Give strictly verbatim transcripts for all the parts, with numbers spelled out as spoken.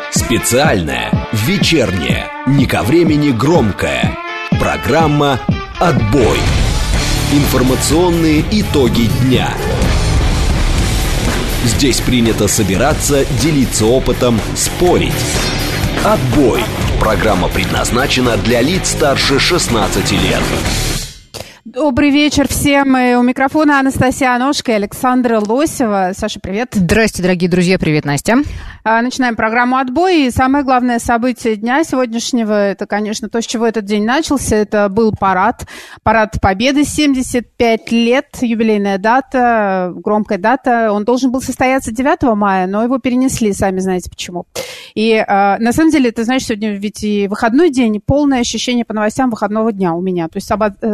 Специальная, вечерняя, не ко времени громкая программа «Отбой». Информационные итоги дня. Здесь принято собираться, делиться опытом, спорить. «Отбой». Программа предназначена для лиц старше шестнадцати лет. Добрый вечер всем. И у микрофона Анастасия Аношко и Александра Лосева. Саша, привет. Здрасте, дорогие друзья. Привет, Настя. Начинаем программу «Отбой». И самое главное событие дня сегодняшнего, это, конечно, то, с чего этот день начался, это был парад. Парад Победы, семьдесят пять лет, юбилейная дата, громкая дата. Он должен был состояться девятого мая, но его перенесли, сами знаете почему. И э, на самом деле, ты знаешь, сегодня ведь и выходной день, полное ощущение по новостям выходного дня у меня. То есть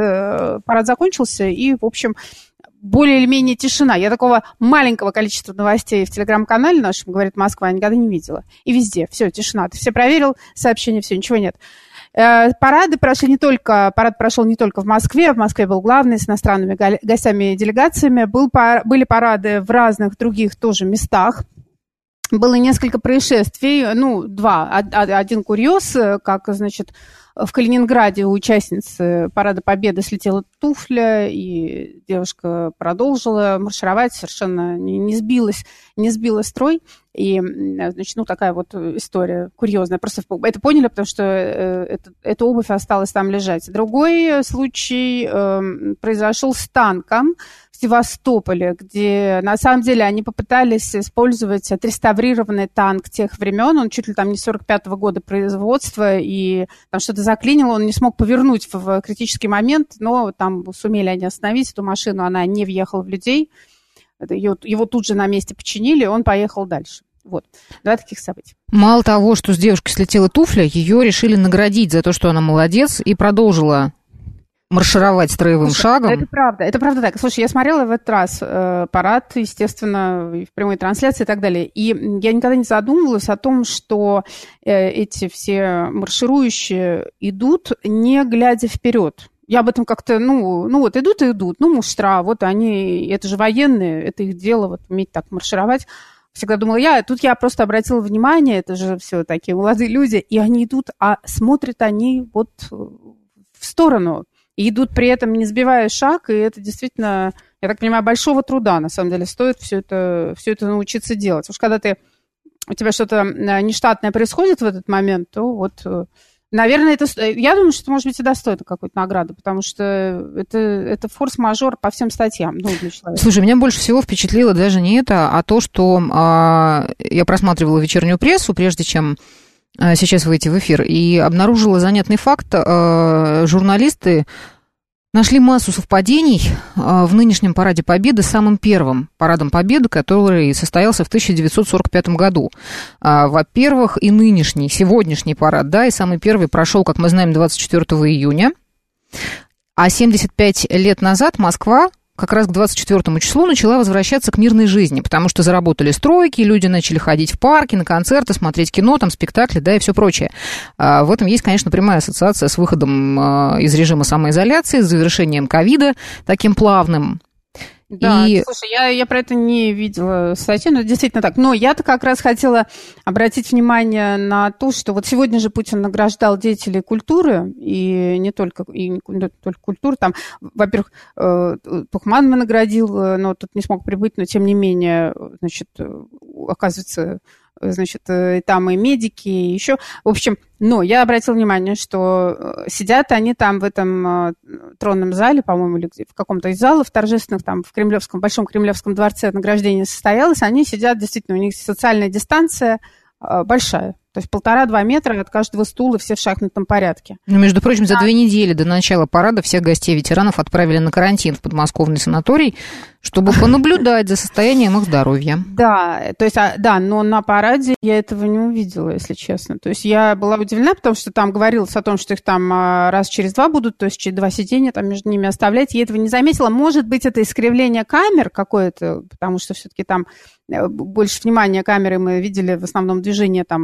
э, парад закончился, и, в общем, более или менее тишина. Я такого маленького количества новостей в телеграм-канале нашем, говорит Москва, я никогда не видела. И везде, все, тишина. Ты все проверил, сообщения, все, ничего нет. Э, парады прошли не только, парад прошел не только в Москве, в Москве был главный с иностранными гостями и делегациями, был, были парады в разных других тоже местах. Было несколько происшествий, ну, два. Один курьез, как, значит, в Калининграде у участницы Парада Победы слетела туфля, и девушка продолжила маршировать, совершенно не, не сбилась, не сбила строй. И, значит, ну, такая вот история курьезная. Просто это поняли, потому что это, эта обувь осталась там лежать. Другой случай э, произошел с танком в Севастополе, где, на самом деле, они попытались использовать отреставрированный танк тех времен. Он чуть ли там не сорок пятого года производства, и там что-то заклинило, он не смог повернуть в, в критический момент, но там сумели они остановить эту машину, она не въехала в людей. Его, его тут же на месте починили, он поехал дальше. Вот, два таких события. Мало того, что с девушки слетела туфля, ее решили наградить за то, что она молодец, и продолжила маршировать строевым Слушай, шагом. Это правда, это правда так. Слушай, я смотрела в этот раз э, парад, естественно, в прямой трансляции и так далее, и я никогда не задумывалась о том, что э, эти все марширующие идут, не глядя вперед. Я об этом как-то, ну, ну вот идут и идут, ну, муштра, вот они, это же военные, это их дело, вот уметь так маршировать. Всегда думала я, тут я просто обратила внимание, это же все такие молодые люди, и они идут, а смотрят они вот в сторону, и идут при этом не сбивая шаг, и это действительно, я так понимаю, большого труда, на самом деле, стоит все это, все это научиться делать. Уж когда ты, у тебя что-то нештатное происходит в этот момент, то вот... Наверное, это, я думаю, что, может быть, и достойно какой-то награды, потому что это, это форс-мажор по всем статьям, ну, для человека. Слушай, меня больше всего впечатлило даже не это, а то, что э, я просматривала вечернюю прессу, прежде чем э, сейчас выйти в эфир, и обнаружила занятный факт. Э, журналисты нашли массу совпадений в нынешнем Параде Победы с самым первым Парадом Победы, который состоялся в тысяча девятьсот сорок пятом году. Во-первых, и нынешний, сегодняшний парад, да, и самый первый прошел, как мы знаем, двадцать четвёртого июня. А семьдесят пять лет назад Москва как раз к двадцать четвёртому числу начала возвращаться к мирной жизни, потому что заработали стройки, люди начали ходить в парки, на концерты, смотреть кино, там спектакли, да, и все прочее. В этом есть, конечно, прямая ассоциация с выходом из режима самоизоляции, с завершением ковида таким плавным. Да, и... слушай, я, я про это не видела статьи, но это действительно так. Но я-то как раз хотела обратить внимание на то, что вот сегодня же Путин награждал деятелей культуры, и не только, и не только культуры, там, во-первых, Тухманова наградил, но тут не смог прибыть, но тем не менее, значит, оказывается... значит, и там и медики, и еще. В общем, но я обратила внимание, что сидят они там в этом тронном зале, по-моему, или где, в каком-то из залов торжественных, там в Кремлевском, Большом Кремлевском дворце награждение состоялось, они сидят, действительно, у них социальная дистанция большая. То есть полтора-два метра от каждого стула, все в шахматном порядке. Ну, между прочим, за две недели до начала парада всех гостей ветеранов отправили на карантин в подмосковный санаторий, чтобы понаблюдать за состоянием их здоровья. Да, то есть, да, но на параде я этого не увидела, если честно. То есть я была удивлена, потому что там говорилось о том, что их там раз через два будут, то есть через два сидения там между ними оставлять. Я этого не заметила. Может быть, это искривление камер какое-то, потому что все-таки там больше внимания камеры мы видели в основном движение там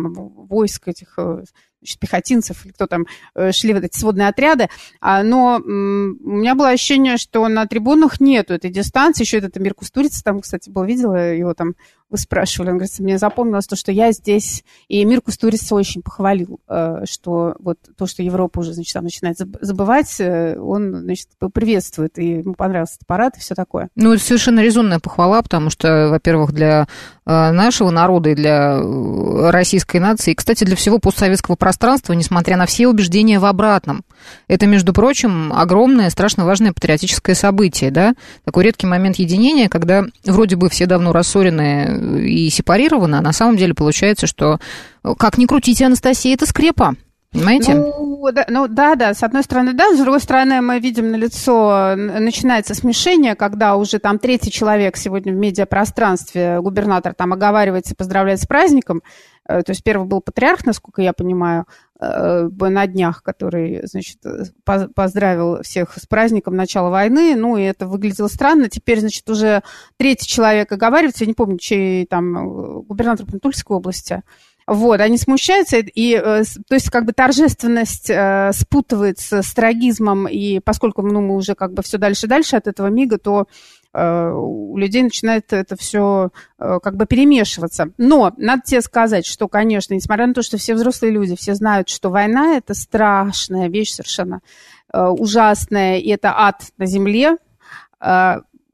войск этих, значит, пехотинцев, или кто там, шли вот эти сводные отряды. Но у меня было ощущение, что на трибунах нету этой дистанции. Еще этот Эмир Кустурица там, кстати, был, видела его там, вы спрашивали, он говорит, мне запомнилось то, что я здесь, и Эмир Кустурица очень похвалил, что вот то, что Европа уже, значит, там начинает забывать, он, значит, приветствует, и ему понравился этот парад и все такое. Ну, это совершенно резонная похвала, потому что, во-первых, для нашего народа и для российской нации, и, кстати, для всего постсоветского пространства, несмотря на все убеждения в обратном, это, между прочим, огромное, страшно важное патриотическое событие, да, такой редкий момент единения, когда вроде бы все давно рассорены и сепарированы, а на самом деле получается, что, как ни крутите, Анастасия, это скрепа. Понимаете? Ну да, ну, да, да, с одной стороны, да, с другой стороны, мы видим налицо, начинается смешение, когда уже там третий человек сегодня в медиапространстве, губернатор там оговаривается и поздравляет с праздником, то есть первый был патриарх, насколько я понимаю, на днях, который, значит, поздравил всех с праздником начала войны, ну, и это выглядело странно. Теперь, значит, уже третий человек оговаривается, я не помню, чей там губернатор Тульской области. Вот, они смущаются, и, то есть, как бы торжественность э, спутывается с трагизмом, и поскольку, ну, мы уже как бы все дальше и дальше от этого мига, то э, у людей начинает это все э, как бы перемешиваться. Но надо тебе сказать, что, конечно, несмотря на то, что все взрослые люди, все знают, что война – это страшная вещь совершенно, э, ужасная, и это ад на земле, э,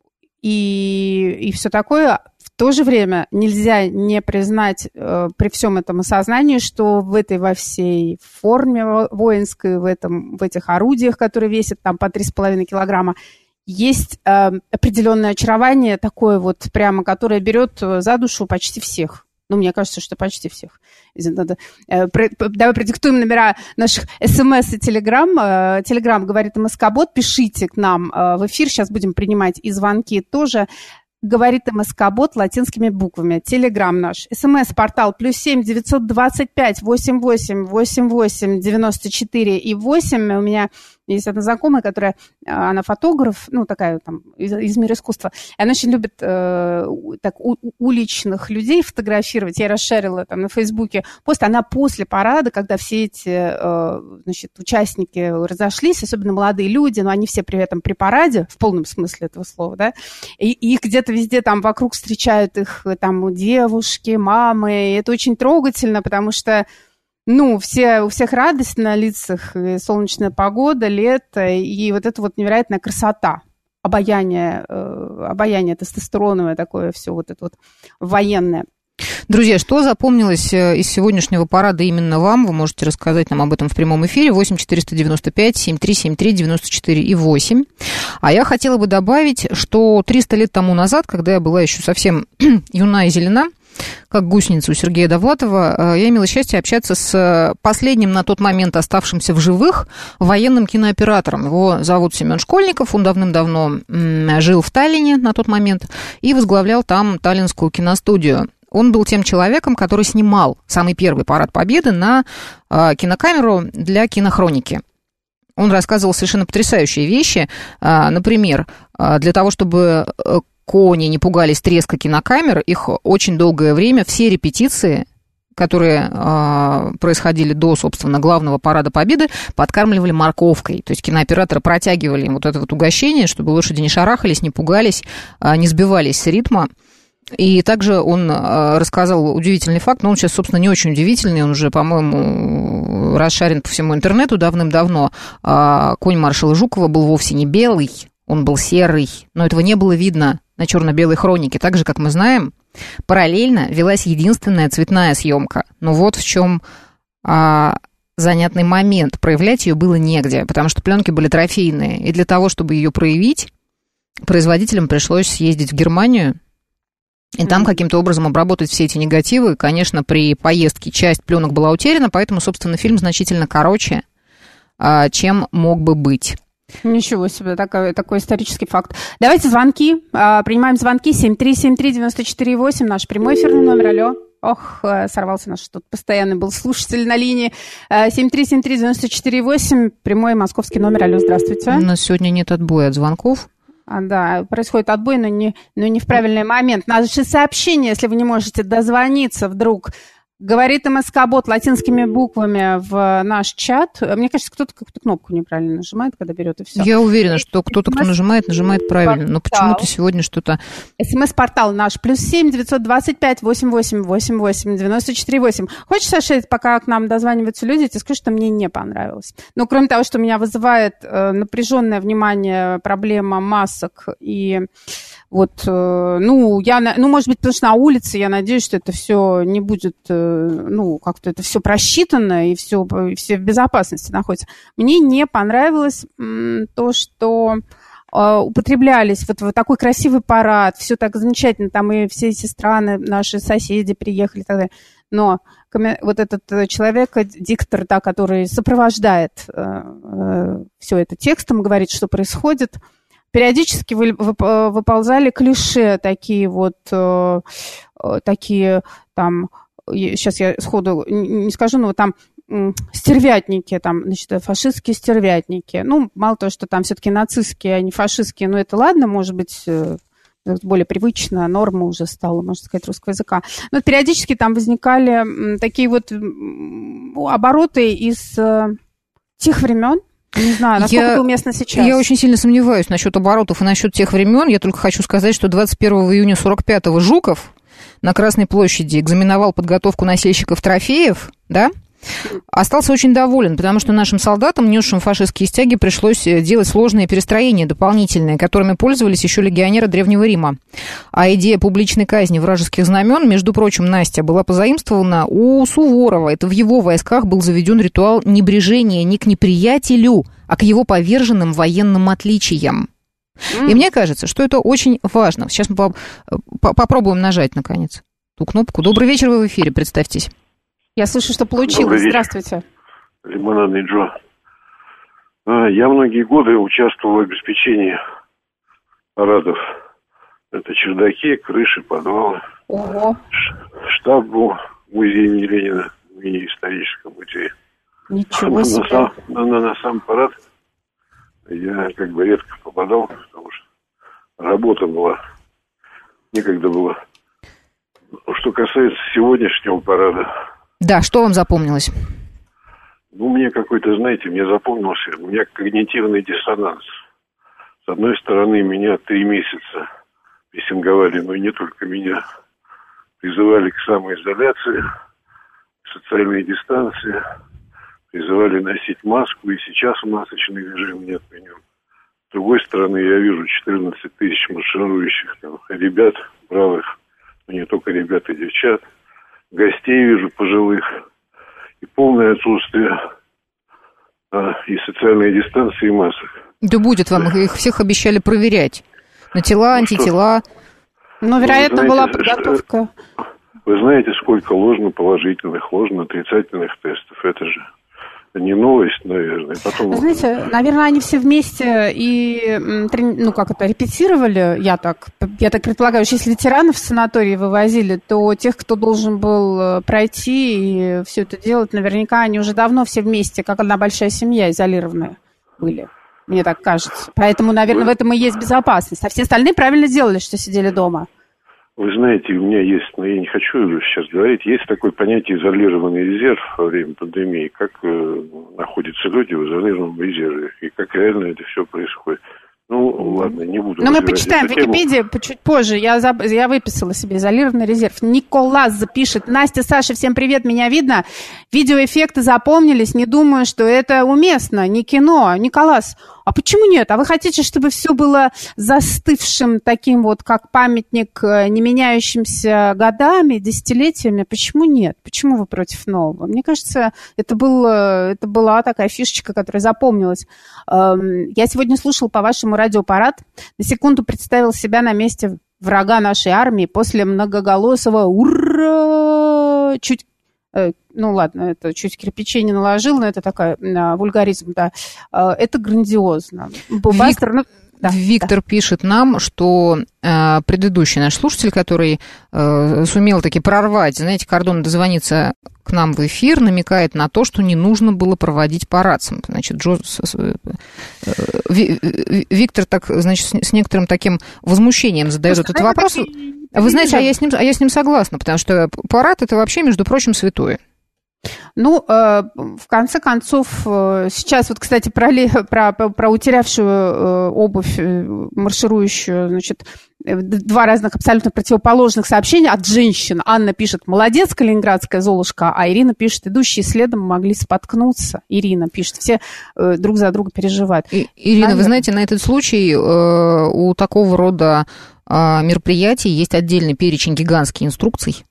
и, и все такое. В то же время нельзя не признать э, при всем этом осознании, что в этой во всей форме воинской, в, этом, в этих орудиях, которые весят там по три с половиной килограмма, есть э, определенное очарование такое вот прямо, которое берет за душу почти всех. Ну, мне кажется, что почти всех. Надо, э, про, давай продиктуем номера наших смс и телеграм. Э, телеграм говорит МСК-бот, пишите к нам э, в эфир, сейчас будем принимать и звонки тоже. Говорит МСК-бот латинскими буквами. Телеграм наш. СМС-портал плюс семь девятьсот двадцать пять восемьдесят восемь восемьдесят восемь девяносто четыре и восемь. У меня есть одна знакомая, которая, она фотограф, ну, такая там из, из мира искусства. И она очень любит э, так, у, уличных людей фотографировать. Я расшарила там на Фейсбуке пост. Она после парада, когда все эти, э, значит, участники разошлись, особенно молодые люди, но они все при этом при параде, в полном смысле этого слова, да, и, и их где-то везде там вокруг встречают их там девушки, мамы. И это очень трогательно, потому что ну, все, у всех радость на лицах, и солнечная погода, лето, и вот это вот невероятная красота, обаяние, э, обаяние тестостероновое такое все вот это вот военное. Друзья, что запомнилось из сегодняшнего парада именно вам? Вы можете рассказать нам об этом в прямом эфире. восемь четыреста девяносто пять семьдесят три семьдесят три девяносто четыре и восемь. А я хотела бы добавить, что триста лет тому назад, когда я была еще совсем юна и зелена, как гусеница у Сергея Довлатова, я имела счастье общаться с последним на тот момент оставшимся в живых военным кинооператором. Его зовут Семен Школьников, он давным-давно жил в Таллине на тот момент и возглавлял там таллинскую киностудию. Он был тем человеком, который снимал самый первый парад Победы на кинокамеру для кинохроники. Он рассказывал совершенно потрясающие вещи. Например, для того, чтобы кони не пугались треска кинокамер, их очень долгое время, все репетиции, которые э, происходили до, собственно, главного парада Победы, подкармливали морковкой. То есть кинооператоры протягивали им вот это вот угощение, чтобы лошади не шарахались, не пугались, э, не сбивались с ритма. И также он э, рассказал удивительный факт, но он сейчас, собственно, не очень удивительный, он уже, по-моему, расшарен по всему интернету давным-давно. Э, конь маршала Жукова был вовсе не белый, он был серый, но этого не было видно на черно-белой хронике. Так же, как мы знаем, параллельно велась единственная цветная съемка. Но вот в чем а, занятный момент. Проявлять ее было негде, потому что пленки были трофейные. И для того, чтобы ее проявить, производителям пришлось съездить в Германию и там каким-то образом обработать все эти негативы. Конечно, при поездке часть пленок была утеряна, поэтому, собственно, фильм значительно короче, а, чем мог бы быть. Ничего себе, такой, такой исторический факт. Давайте звонки. Принимаем звонки. семь три семь три девяносто четыре восемь. Наш прямой эфирный номер. Алло. Ох, сорвался наш тут постоянный был слушатель на линии. семь три семь три девяносто четыре восемь. Прямой московский номер. Алло, здравствуйте. У нас сегодня нет отбоя от звонков. А, да, происходит отбой, но не, но не в правильный момент. Наши сообщения, если вы не можете дозвониться вдруг Говорит МСК-бот латинскими буквами в наш чат. Мне кажется, кто-то какую-то кнопку неправильно нажимает, когда берет, и все. Я уверена, что кто-то, кто нажимает, нажимает правильно. Но почему-то сегодня что-то... СМС-портал наш. Плюс семь девятьсот двадцать пять восемьдесят восемь восемьдесят восемь девяносто четыре восемь. Хочешь, Саша, пока к нам дозваниваются люди, я тебе скажу, что мне не понравилось. Но кроме того, что меня вызывает э, напряженное внимание проблема масок и... Вот, ну, я, ну, может быть, потому что на улице, я надеюсь, что это все не будет, ну, как-то это все просчитано и все, и все в безопасности находится. Мне не понравилось то, что употреблялись вот, вот такой красивый парад, все так замечательно, там и все эти страны, наши соседи приехали и так далее. Но вот этот человек, диктор, да, который сопровождает все это текстом, говорит, что происходит, периодически выползали клише, такие вот, такие там, сейчас я сходу не скажу, но вот там стервятники, там, значит, фашистские стервятники. Ну, мало того, что там все-таки нацистские, а не фашистские, но это ладно, может быть, более привычная норма уже стала, можно сказать, русского языка. Но периодически там возникали такие вот обороты из тех времен. Не знаю, насколько я, это уместно сейчас. Я очень сильно сомневаюсь насчет оборотов и насчет тех времен. Я только хочу сказать, что двадцать первого июня сорок пятого Жуков на Красной площади экзаменовал подготовку носильщиков трофеев, да? Остался очень доволен, потому что нашим солдатам, несшим фашистские стяги, пришлось делать сложные перестроения дополнительные, которыми пользовались еще легионеры Древнего Рима. А идея публичной казни вражеских знамен, между прочим, Настя, была позаимствована у Суворова. Это в его войсках был заведен ритуал небрежения не к неприятелю, а к его поверженным военным отличиям. Mm. И мне кажется, что это очень важно. Сейчас мы по- по- попробуем нажать, наконец, ту кнопку. Добрый вечер, вы в эфире, представьтесь. Я слышу, что получилось. Здравствуйте. Лимонадный Джо. Я многие годы участвовал в обеспечении парадов. Это чердаки, крыши, подвалы. Ого. Штаб был в музее имени Ленина, в мини-историческом музее. Ничего себе. На сам, на, на, на сам парад я как бы редко попадал, потому что работа была, некогда было. Что касается сегодняшнего парада. Да, что вам запомнилось? Ну, мне какой-то, знаете, мне запомнился, у меня когнитивный диссонанс. С одной стороны, меня три месяца прессинговали, но и не только меня, призывали к самоизоляции, к социальной дистанции, призывали носить маску, и сейчас масочный режим не отменен. С другой стороны, я вижу четырнадцать тысяч марширующих там, ребят, бравых, но не только ребят и девчат, гостей вижу пожилых, и полное отсутствие а, и социальной дистанции, и масок. Да будет вам, их всех обещали проверять. На тела, ну, антитела. Но, вероятно, знаете, была подготовка. Вы знаете, сколько ложно положительных, ложно отрицательных тестов. Это же не новость, наверное. Потом... Знаете, наверное, они все вместе и, ну, как это, репетировали, я так, я так предполагаю, что если ветеранов в санатории вывозили, то тех, кто должен был пройти и все это делать, наверняка они уже давно все вместе, как одна большая семья, изолированная были. Мне так кажется. Поэтому, наверное, в этом и есть безопасность. А все остальные правильно делали, что сидели дома. Вы знаете, у меня есть, но я не хочу сейчас говорить, есть такое понятие изолированный резерв во время пандемии, как э, находятся люди в изолированном резерве, и как реально это все происходит. Ну, ладно, не буду. Но мы почитаем в Википедии чуть позже. Я, заб... я выписала себе изолированный резерв. Николас запишет. Настя, Саша, всем привет, меня видно? Видеоэффекты запомнились. Не думаю, что это уместно. Не кино. Николас, а почему нет? А вы хотите, чтобы все было застывшим, таким вот, как памятник, не меняющимся годами, десятилетиями? Почему нет? Почему вы против нового? Мне кажется, это, был, это была такая фишечка, которая запомнилась. Я сегодня слушала по вашему радиопарад. На секунду представил себя на месте врага нашей армии после многоголосого «Ура!» Чуть... Ну, ладно, это чуть кирпичей не наложил, но это такой а, вульгаризм, да. А, это грандиозно. Бастер, ну... да, Виктор да. пишет нам, что э, предыдущий наш слушатель, который э, сумел таки прорвать, знаете, кордон, дозвониться к нам в эфир, намекает на то, что не нужно было проводить парад. Значит, Джо, э, э, Виктор так, значит, с, с некоторым таким возмущением задает Слушай, этот вопрос. Такие... Вы знаете, а я, с ним, а я с ним согласна, потому что парад – это вообще, между прочим, святое. Ну, э, в конце концов, э, сейчас вот, кстати, про, про, про утерявшую э, обувь э, марширующую, значит, два разных абсолютно противоположных сообщения от женщин. Анна пишет: молодец, калининградская Золушка, а Ирина пишет: идущие следом могли споткнуться. Ирина пишет, все э, друг за друга переживают. И, Ирина, наверное... вы знаете, на этот случай э, у такого рода э, мероприятий есть отдельный перечень гигантских инструкций.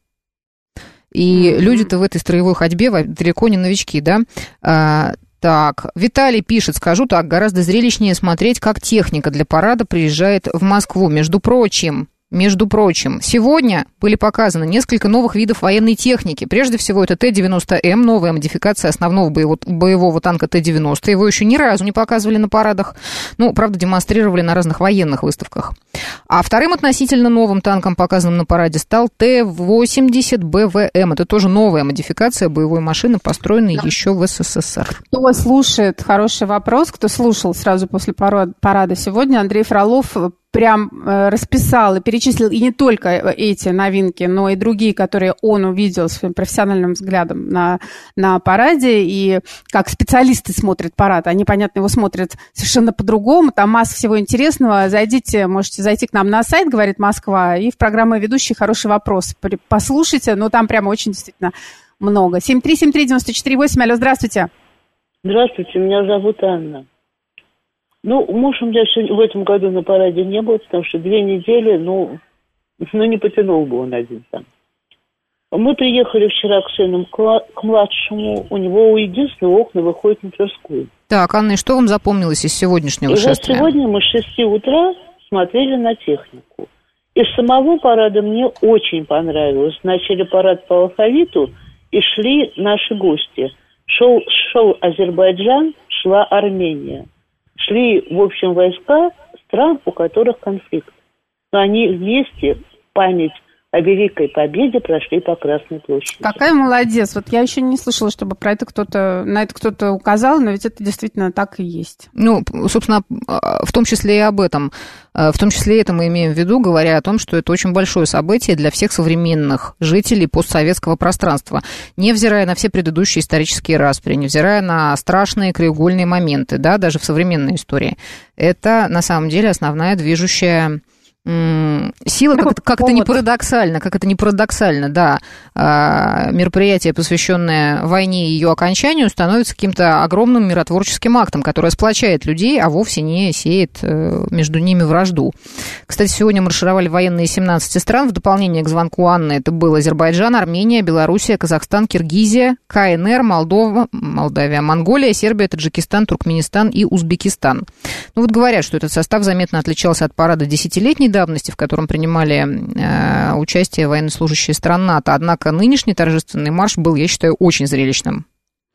И mm-hmm. люди-то в этой строевой ходьбе далеко не новички, да? А, так, Виталий пишет, скажу так, гораздо зрелищнее смотреть, как техника для парада приезжает в Москву. Между прочим, между прочим, сегодня были показаны несколько новых видов военной техники. Прежде всего, это Т девяносто М, новая модификация основного боевого, боевого танка Т девяносто. Его еще ни разу не показывали на парадах. Ну, правда, демонстрировали на разных военных выставках. А вторым относительно новым танком, показанным на параде, стал Т восемьдесят Б В М. Это тоже новая модификация боевой машины, построенной да. еще в СССР. Кто слушает, хороший вопрос, кто слушал сразу после парада сегодня, Андрей Фролов прям расписал и перечислил и не только эти новинки, но и другие, которые он увидел своим профессиональным взглядом на, на параде. И как специалисты смотрят парад, они, понятно, его смотрят совершенно по-другому. Там масса всего интересного. Зайдите, можете зайти к нам на сайт, говорит Москва, и в программе «Ведущий» хороший вопрос. Послушайте, но там прямо очень действительно много. семь три семь три девять четыре восемь. Алло, здравствуйте. Здравствуйте, меня зовут Анна. Ну, муж у меня в этом году на параде не был, потому что две недели, ну, ну не потянул бы он один там. Мы приехали вчера к сыну, к младшему, у него у единственного окна выходит на Тверскую. Так, Анна, и что вам запомнилось из сегодняшнего и шествия? И вот сегодня мы с шести утра смотрели на технику. Из самого парада мне очень понравилось. Начали парад по алфавиту, и шли наши гости. Шел, шел Азербайджан, шла Армения. Шли, в общем, войска стран, у которых конфликт. Но они вместе в память о Великой Победе прошли по Красной площади. Какая молодец. Вот я еще не слышала, чтобы про это кто-то, на это кто-то указал, но ведь это действительно так и есть. Ну, собственно, в том числе и об этом. В том числе это мы имеем в виду, говоря о том, что это очень большое событие для всех современных жителей постсоветского пространства. Невзирая на все предыдущие исторические распри, невзирая на страшные краеугольные моменты, да, даже в современной истории. Это, на самом деле, основная движущая сила, как это, как это не парадоксально, как это не парадоксально, да, мероприятие, посвященное войне и ее окончанию, становится каким-то огромным миротворческим актом, который сплочает людей, а вовсе не сеет между ними вражду. Кстати, сегодня маршировали военные семнадцати стран. В дополнение к звонку Анны это был Азербайджан, Армения, Белоруссия, Казахстан, Киргизия, К Н Р, Молдова, Молдавия, Монголия, Сербия, Таджикистан, Туркменистан и Узбекистан. Ну вот говорят, что этот состав заметно отличался от парада десятилетней давности, в котором принимали э, участие военнослужащие стран НАТО. Однако нынешний торжественный марш был, я считаю, очень зрелищным.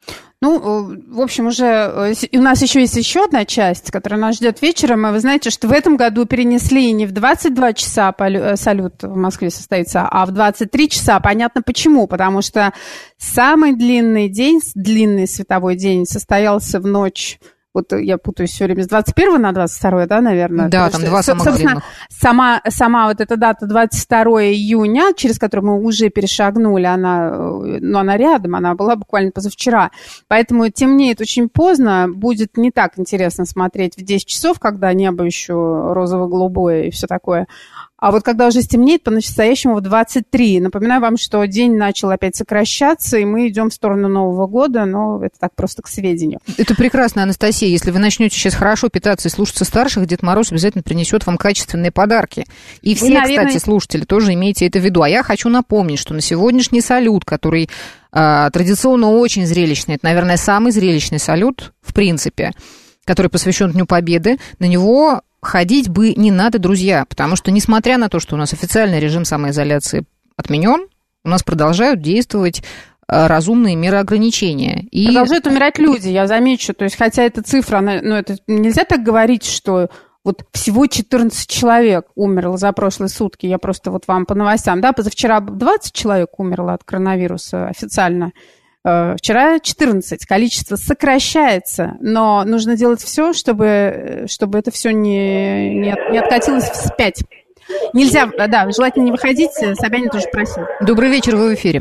Ну, в общем, уже у нас еще есть еще одна часть, которая нас ждет вечером. И вы знаете, что в этом году перенесли не в двадцать два часа салют в Москве состоится, а в двадцать три часа. Понятно почему. Потому что самый длинный день, длинный световой день состоялся в ночь. Вот я путаюсь все время с двадцать первого на двадцать второе, да, наверное? Да, там два самых длинных. Сама, сама вот эта дата двадцать второго июня, через которую мы уже перешагнули, она, ну, она рядом, она была буквально позавчера. Поэтому темнеет очень поздно, будет не так интересно смотреть в десять часов, когда небо еще розово-голубое и все такое. А вот когда уже стемнеет, по-настоящему в двадцать три. Напоминаю вам, что день начал опять сокращаться, и мы идем в сторону Нового года, но это так просто к сведению. Это прекрасно, Анастасия. Если вы начнете сейчас хорошо питаться и слушаться старших, Дед Мороз обязательно принесет вам качественные подарки. И все, вы, наверное... кстати, слушатели, тоже имейте это в виду. А я хочу напомнить, что на сегодняшний салют, который а, традиционно очень зрелищный, это, наверное, самый зрелищный салют, в принципе, который посвящен Дню Победы, на него... ходить бы не надо, друзья, потому что, несмотря на то, что у нас официальный режим самоизоляции отменен, у нас продолжают действовать разумные меры ограничения. И... Продолжают умирать люди, я замечу. То есть, хотя эта цифра, она, ну, это нельзя так говорить, что Вот всего четырнадцать человек умерло за прошлые сутки. Я просто вот вам по новостям. Да, позавчера двадцать человек умерло от коронавируса официально. Вчера четырнадцать. Количество сокращается, но нужно делать все, чтобы, чтобы это все не, не, не откатилось вспять. Нельзя, да, желательно не выходить. Собянин тоже просил. Добрый вечер, вы в эфире.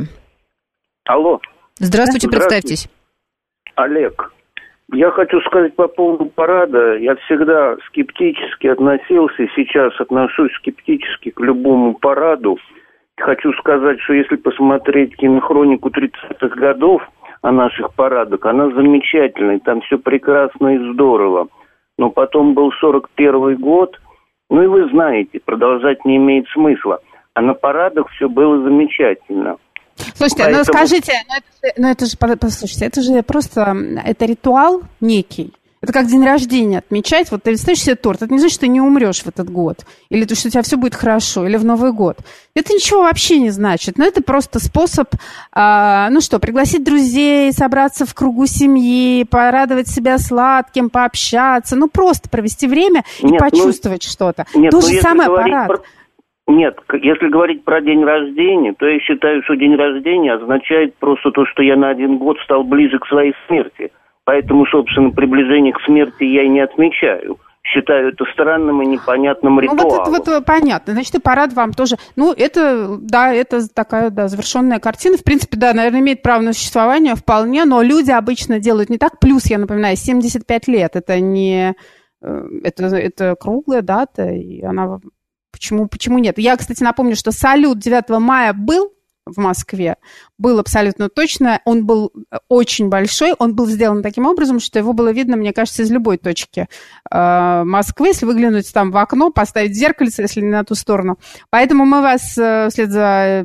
Алло. Здравствуйте, представьтесь. Олег. Я хочу сказать по поводу парада. Я всегда скептически относился и сейчас отношусь скептически к любому параду. Хочу сказать, что если посмотреть кинохронику тридцатых годов о наших парадах, она замечательная, там все прекрасно и здорово. Но потом был сорок первый год, ну и вы знаете, продолжать не имеет смысла. А на парадах все было замечательно. Слушайте, Поэтому... ну скажите, ну это, ну это же, послушайте, это же просто, это ритуал некий. Это как день рождения отмечать. Вот ты ставишь себе торт, это не значит, что ты не умрешь в этот год. Или то, что у тебя все будет хорошо, или в Новый год. Это ничего вообще не значит. Но это просто способ, а, ну что, пригласить друзей, собраться в кругу семьи, порадовать себя сладким, пообщаться. Ну просто провести время и нет, почувствовать ну, что-то. Нет, то же самое парад. Про... Нет, если говорить про день рождения, то я считаю, что день рождения означает просто то, что я на один год стал ближе к своей смерти. Поэтому, собственно, приближение к смерти я и не отмечаю. Считаю это странным и непонятным ритуалом. Ну, вот это вот понятно. Значит, и парад вам тоже... Ну, это, да, это такая, да, завершенная картина. В принципе, да, наверное, имеет право на существование вполне, но люди обычно делают не так. Плюс, я напоминаю, семьдесят пять лет. Это не... Это, это круглая дата, и она... Почему, почему нет? Я, кстати, напомню, что салют девятого мая был в Москве, был абсолютно точно, он был очень большой, он был сделан таким образом, что его было видно, мне кажется, из любой точки э, Москвы, если выглянуть там в окно, поставить зеркальце, если не на ту сторону. Поэтому мы вас э, вслед за э,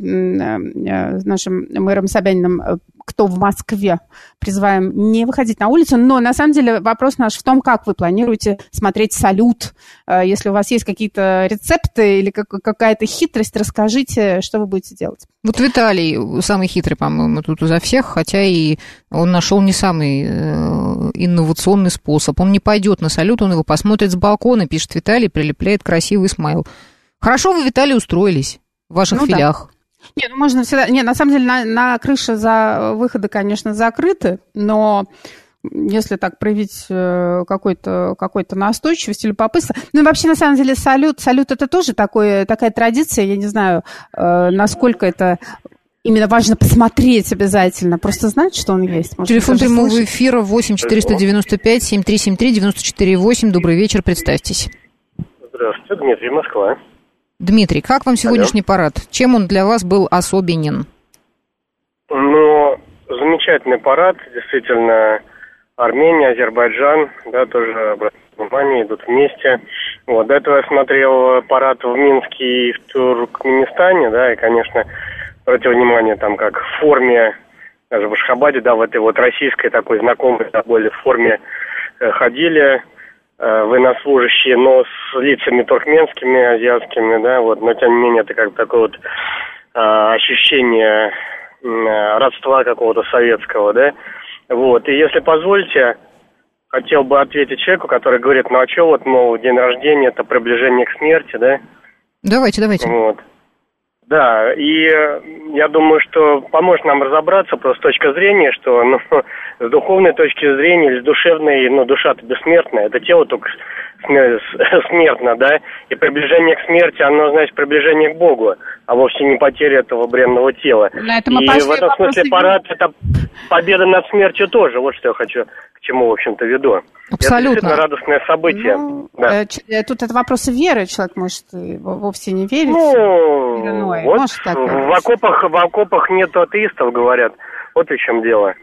э, нашим мэром Собяниным, э, кто в Москве, призываем не выходить на улицу, но на самом деле вопрос наш в том, как вы планируете смотреть салют. Э, если у вас есть какие-то рецепты или как, какая-то хитрость, расскажите, что вы будете делать. Вот Виталий самый хитрый, по-моему, тут изо всех, хотя и он нашел не самый инновационный способ. Он не пойдет на салют, он его посмотрит с балкона, пишет Виталий, прилепляет красивый смайл. Хорошо вы, Виталий, устроились в ваших ну, филях. Да. Нет, ну можно всегда... Нет, на самом деле на, на крыше за выходы, конечно, закрыты, но... Если так проявить какой-то, какой-то настойчивость или любопытство. Ну и вообще, на самом деле, салют, салют это тоже такой, такая традиция. Я не знаю, насколько это именно важно посмотреть обязательно. Просто знать, что он есть. Может, телефон прямого эфира восемь четыреста девяносто пять семь три семь три девяносто четыре восемь. Добрый вечер, представьтесь. Здравствуйте, Дмитрий, Москва. Дмитрий, как вам сегодняшний Алло. парад? Чем он для вас был особенен? Ну, замечательный парад, действительно. Армения, Азербайджан, да, тоже, обратите внимание, идут вместе. Вот, до этого я смотрел парад в Минске и в Туркменистане, да, и, конечно, обратил внимание, там, как в форме, даже в Ашхабаде, да, в этой вот российской такой знакомой, да, более форме э, ходили э, военнослужащие, но с лицами туркменскими, азиатскими, да, вот, но, тем не менее, это как бы такое вот э, ощущение э, родства какого-то советского, да. Вот, и если позволите, хотел бы ответить человеку, который говорит, ну а что вот, мол, день рождения, это приближение к смерти, да? Давайте, давайте. Вот. Да, и я думаю, что поможет нам разобраться просто с точки зрения, что, ну, с духовной точки зрения или с душевной, ну, душа-то бессмертная, это тело только смертно, да, и приближение к смерти, оно, значит, приближение к Богу, а вовсе не потеря этого бренного тела. Это и в этом смысле парад – это победа над смертью тоже, вот что я хочу, к чему, в общем-то, веду. Абсолютно. Это действительно радостное событие. Ну, да. э, тут это вопросы веры, человек может вовсе не верить. Ну, иной. вот может так в окопах, в окопах нет атеистов, говорят, вот в чем дело.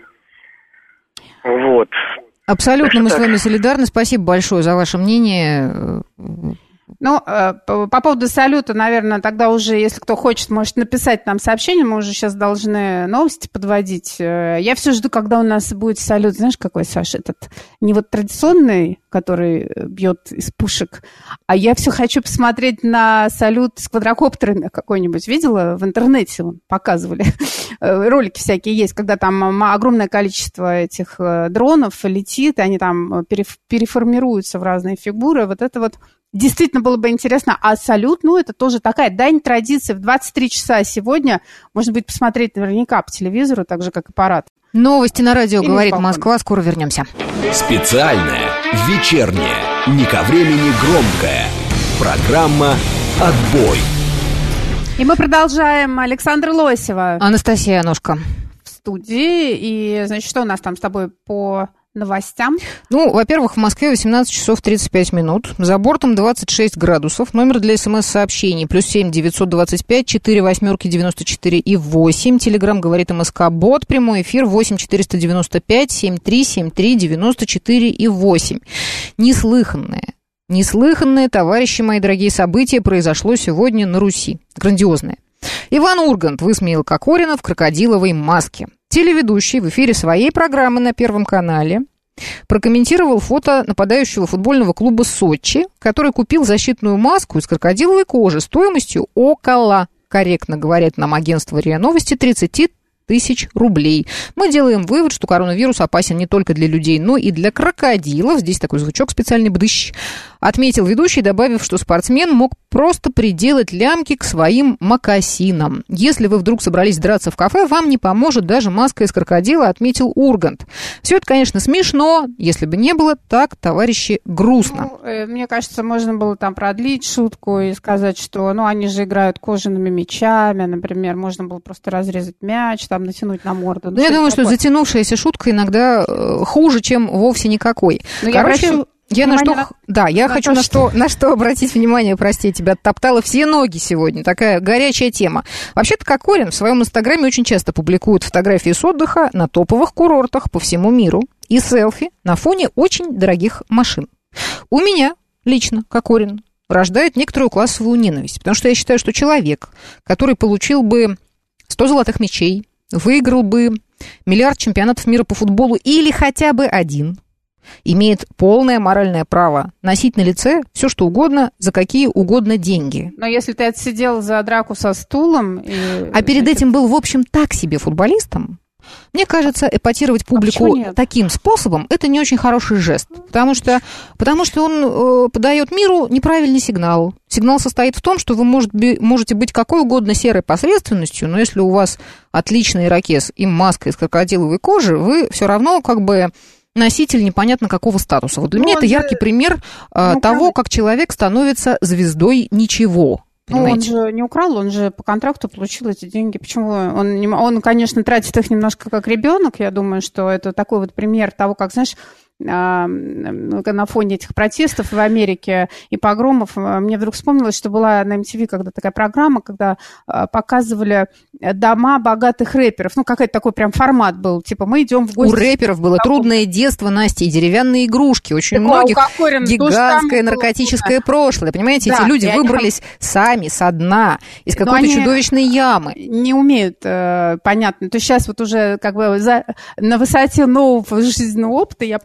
Вот. Абсолютно мы с вами солидарны. Спасибо большое за ваше мнение. Ну, по, по поводу салюта, наверное, тогда уже, если кто хочет, может написать нам сообщение. Мы уже сейчас должны новости подводить. Я все жду, когда у нас будет салют. Знаешь, какой, Саша, этот не вот традиционный, который бьет из пушек, а я все хочу посмотреть на салют с квадрокоптерами какой-нибудь. Видела? В интернете вон, показывали. Ролики всякие есть, когда там огромное количество этих дронов летит, и они там переформируются в разные фигуры. Вот это вот действительно было бы интересно, а салют, ну, это тоже такая дань традиции. В двадцать три часа сегодня можно будет посмотреть наверняка по телевизору, так же, как и парад. Новости на радио Или «Говорит балкон. Москва». Скоро вернемся. Специальная, вечерняя, не ко времени громкая программа «Отбой». И мы продолжаем. Александра Лосева Анастасия Ножка в студии. И, значит, что у нас там с тобой по новостям? Ну, во-первых, в Москве восемнадцать часов тридцать пять минут. За бортом двадцать шесть градусов. Номер для смс-сообщений плюс семь девятьсот двадцать пять четыре восьмерки девяносто четыре и восемь. Телеграм говорит МСК Бот. Прямой эфир восемь четыреста девяносто пять семьдесят три семьдесят три девяносто четыре и восемь. Неслыханное. Неслыханное, товарищи мои дорогие, событие произошло сегодня на Руси. Грандиозное. Иван Ургант высмеял Кокорина в крокодиловой маске. Телеведущий в эфире своей программы на Первом канале прокомментировал фото нападающего футбольного клуба «Сочи», который купил защитную маску из крокодиловой кожи стоимостью около, корректно говорят нам агентство РИА Новости, тридцать тысяч рублей. Мы делаем вывод, что коронавирус опасен не только для людей, но и для крокодилов. Здесь такой звучок специальный бдыщ. Отметил ведущий, добавив, что спортсмен мог просто приделать лямки к своим мокасинам. Если вы вдруг собрались драться в кафе, вам не поможет даже маска из крокодила, отметил Ургант. Все это, конечно, смешно. Если бы не было так, товарищи, грустно. Ну, э, мне кажется, можно было там продлить шутку и сказать, что, ну, они же играют кожаными мячами, например, можно было просто разрезать мяч, там, натянуть на морду. Ну, ну я думаю, такое. что затянувшаяся шутка иногда э, хуже, чем вовсе никакой. Ну, Короче, я, прошу... Я на что, на... да, я на хочу то, на что... что, на что обратить внимание, прости, тебя оттоптала все ноги сегодня, такая горячая тема. Вообще-то Кокорин в своем инстаграме очень часто публикует фотографии с отдыха на топовых курортах по всему миру и селфи на фоне очень дорогих машин. У меня лично Кокорин рождает некоторую классовую ненависть, потому что я считаю, что человек, который получил бы сто золотых мячей, выиграл бы миллиард чемпионатов мира по футболу или хотя бы один, имеет полное моральное право носить на лице все, что угодно, за какие угодно деньги. Но если ты отсидел за драку со стулом... И... А перед этим был, в общем, так себе футболистом, мне кажется, эпатировать публику а таким способом – это не очень хороший жест, потому что, потому что он э, подает миру неправильный сигнал. Сигнал состоит в том, что вы может, можете быть какой угодно серой посредственностью, но если у вас отличный ирокез и маска из крокодиловой кожи, вы все равно как бы... носитель непонятно какого статуса. Вот для ну, меня это же... яркий пример э, ну, того, как человек становится звездой ничего. Ну, он же не украл, он же по контракту получил эти деньги. Почему? Он, не, он, конечно, тратит их немножко как ребенок. Я думаю, что это такой вот пример того, как, знаешь, на фоне этих протестов в Америке и погромов, мне вдруг вспомнилось, что была на эм ти ви когда такая программа, когда показывали дома богатых рэперов. Ну, какой-то такой прям формат был. Типа, мы идем в гости. У рэперов было трудное детство, Настя, и деревянные игрушки. Очень так, многих Кокорин, гигантское наркотическое прошлое. Понимаете, да, эти люди выбрались они... сами со дна, из какой-то чудовищной ямы. Не умеют, э, понятно. То есть сейчас вот уже как бы за, на высоте нового жизненного опыта я...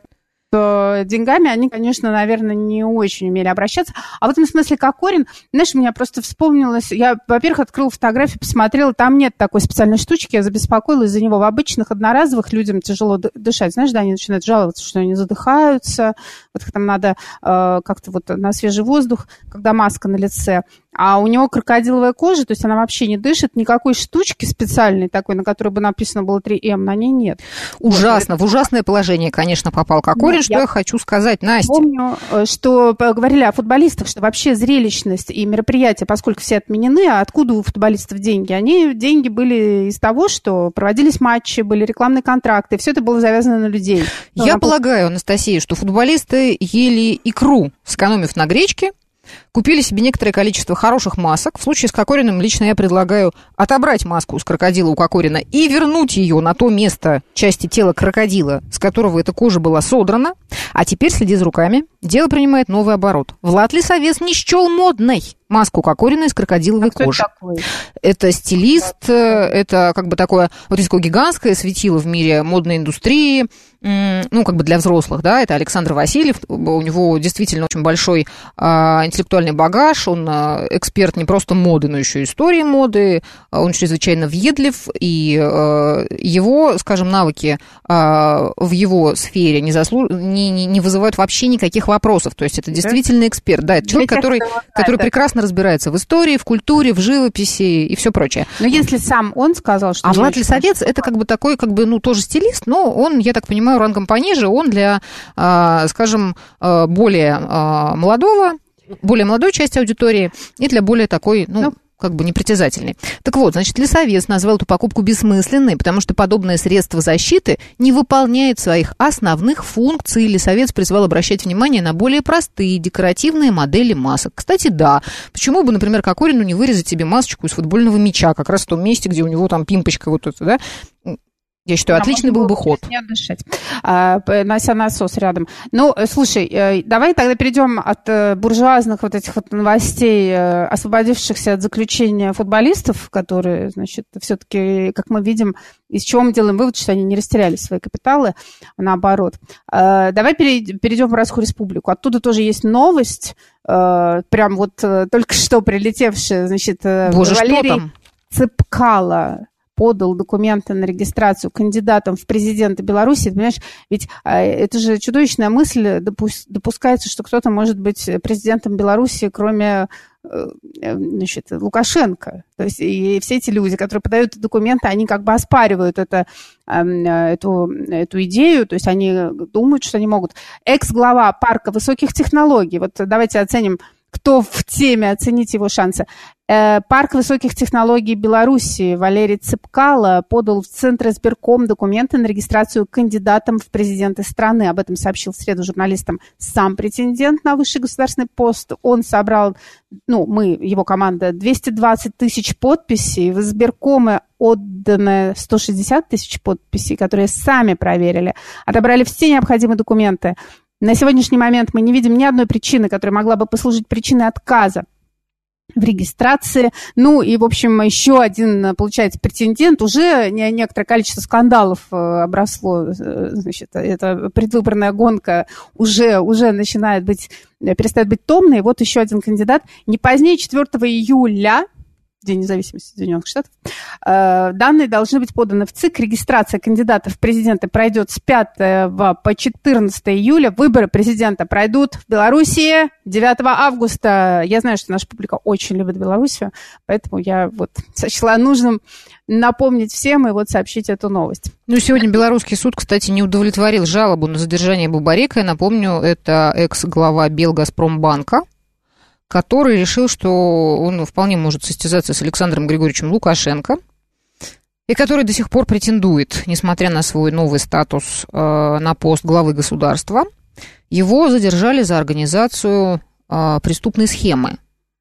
деньгами они, конечно, наверное, не очень умели обращаться. А в этом смысле Кокорин, знаешь, у меня просто вспомнилось... Я, во-первых, открыла фотографию, посмотрела, там нет такой специальной штучки, я забеспокоилась за него. В обычных одноразовых людям тяжело дышать. Знаешь, да, они начинают жаловаться, что они задыхаются, вот их там надо э, как-то вот на свежий воздух, когда маска на лице. А у него крокодиловая кожа, то есть она вообще не дышит, никакой штучки специальной такой, на которой бы написано было три эм, на ней нет. Ужасно, вот. В ужасное положение, конечно, попал Кокорин. Что я... я хочу сказать, Настя? Помню, что говорили о футболистах, что вообще зрелищность и мероприятия, поскольку все отменены, а откуда у футболистов деньги? Они, деньги были из того, что проводились матчи, были рекламные контракты, все это было завязано на людей. Я ну, полагаю, Анастасия, что футболисты ели икру, сэкономив на гречке, купили себе некоторое количество хороших масок. В случае с Кокориным лично я предлагаю отобрать маску с крокодила у Кокорина и вернуть ее на то место части тела крокодила, с которого эта кожа была содрана. А теперь следи за руками. Дело принимает новый оборот. Влад Лисовец не счел модной маску Кокорина из крокодиловой а кожи. Это, это стилист, это как бы такое вот такое гигантское светило в мире модной индустрии, ну, как бы для взрослых, да, это Александр Васильев, у него действительно очень большой а, интеллектуальный багаж, он а, эксперт не просто моды, но еще и истории моды, он чрезвычайно въедлив, и а, его, скажем, навыки а, в его сфере не, заслу... не, не не, не вызывают вообще никаких вопросов. То есть это действительно эксперт. Да, это человек, который, который прекрасно разбирается в истории, в культуре, в живописи и все прочее. Но если сам он сказал, что... А Влад Лисовец, это как бы такой, как бы, ну, тоже стилист, но он, я так понимаю, рангом пониже, он для, скажем, более молодого, более молодой части аудитории и для более такой, ну, ну как бы непритязательный. Так вот, значит, Лисовец назвал эту покупку бессмысленной, потому что подобное средство защиты не выполняет своих основных функций. Лисовец призвал обращать внимание на более простые декоративные модели масок. Кстати, да, почему бы, например, Кокорину не вырезать себе масочку из футбольного мяча, как раз в том месте, где у него там пимпочка вот эта, да? Я считаю, отличный был бы ход. Не отдышать, а, нося насос рядом. Ну, слушай, давай тогда перейдем от буржуазных вот этих вот новостей, освободившихся от заключения футболистов, которые, значит, все-таки, как мы видим, из чего мы делаем вывод, что они не растеряли свои капиталы, наоборот. Давай перейдем в Российскую Республику. Оттуда тоже есть новость, прям вот только что прилетевшая, значит, Боже, Валерий что там? Цыпкало подал документы на регистрацию кандидатом в президенты Беларуси. Понимаешь, ведь это же чудовищная мысль, допускается, что кто-то может быть президентом Беларуси, кроме, значит, Лукашенко. То есть и все эти люди, которые подают документы, они как бы оспаривают это, эту, эту идею, то есть они думают, что они могут. Экс-глава парка высоких технологий, вот давайте оценим, кто в теме, оцените его шансы. Парк высоких технологий Беларуси Валерий Цыпкало подал в Центр избирком документы на регистрацию кандидатом в президенты страны. Об этом сообщил в среду журналистам сам претендент на высший государственный пост. Он собрал, ну, мы, его команда, двести двадцать тысяч подписей. В избиркомы отдано сто шестьдесят тысяч подписей, которые сами проверили. Отобрали все необходимые документы. На сегодняшний момент мы не видим ни одной причины, которая могла бы послужить причиной отказа в регистрации. Ну и, в общем, еще один, получается, претендент. Уже некоторое количество скандалов обросло. Значит, эта предвыборная гонка уже, уже начинает быть, перестает быть томной. Вот еще один кандидат. Не позднее четвёртого июля, День независимости Соединенных Штатов, данные должны быть поданы в ЦИК. Регистрация кандидатов в президенты пройдет с пятого по четырнадцатое июля. Выборы президента пройдут в Белоруссии девятого августа. Я знаю, что наша публика очень любит Белоруссию, поэтому я вот сочла нужным напомнить всем и вот сообщить эту новость. Ну, сегодня белорусский суд, кстати, не удовлетворил жалобу на задержание Бабарика. Я напомню, это экс-глава Белгазпромбанка, который решил, что он вполне может состязаться с Александром Григорьевичем Лукашенко, и который до сих пор претендует, несмотря на свой новый статус, на пост главы государства. Его задержали за организацию преступной схемы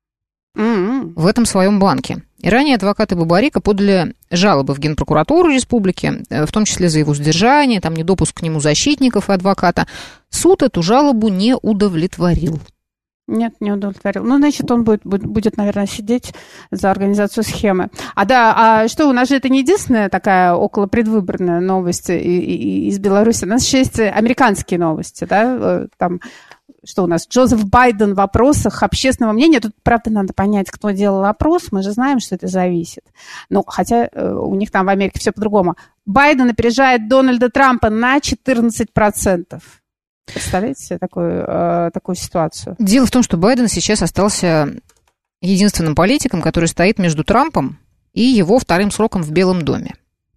mm-hmm. в этом своем банке. И ранее адвокаты Бабарика подали жалобы в Генпрокуратуру республики, в том числе за его задержание, там недопуск к нему защитников и адвоката. Суд эту жалобу не удовлетворил. Нет, не удовлетворил. Ну, значит, он будет, будет, будет, наверное, сидеть за организацию схемы. А да, а что, у нас же это не единственная такая околопредвыборная новость из Беларуси. У нас еще есть американские новости, да, там, что у нас, Джозеф Байден в опросах общественного мнения. Тут, правда, надо понять, кто делал опрос, мы же знаем, что это зависит. Ну, хотя у них там в Америке все по-другому. Байден опережает Дональда Трампа на четырнадцать процентов. Представляете себе такую, э, такую ситуацию? Дело в том, что Байден сейчас остался единственным политиком, который стоит между Трампом и его вторым сроком в Белом доме.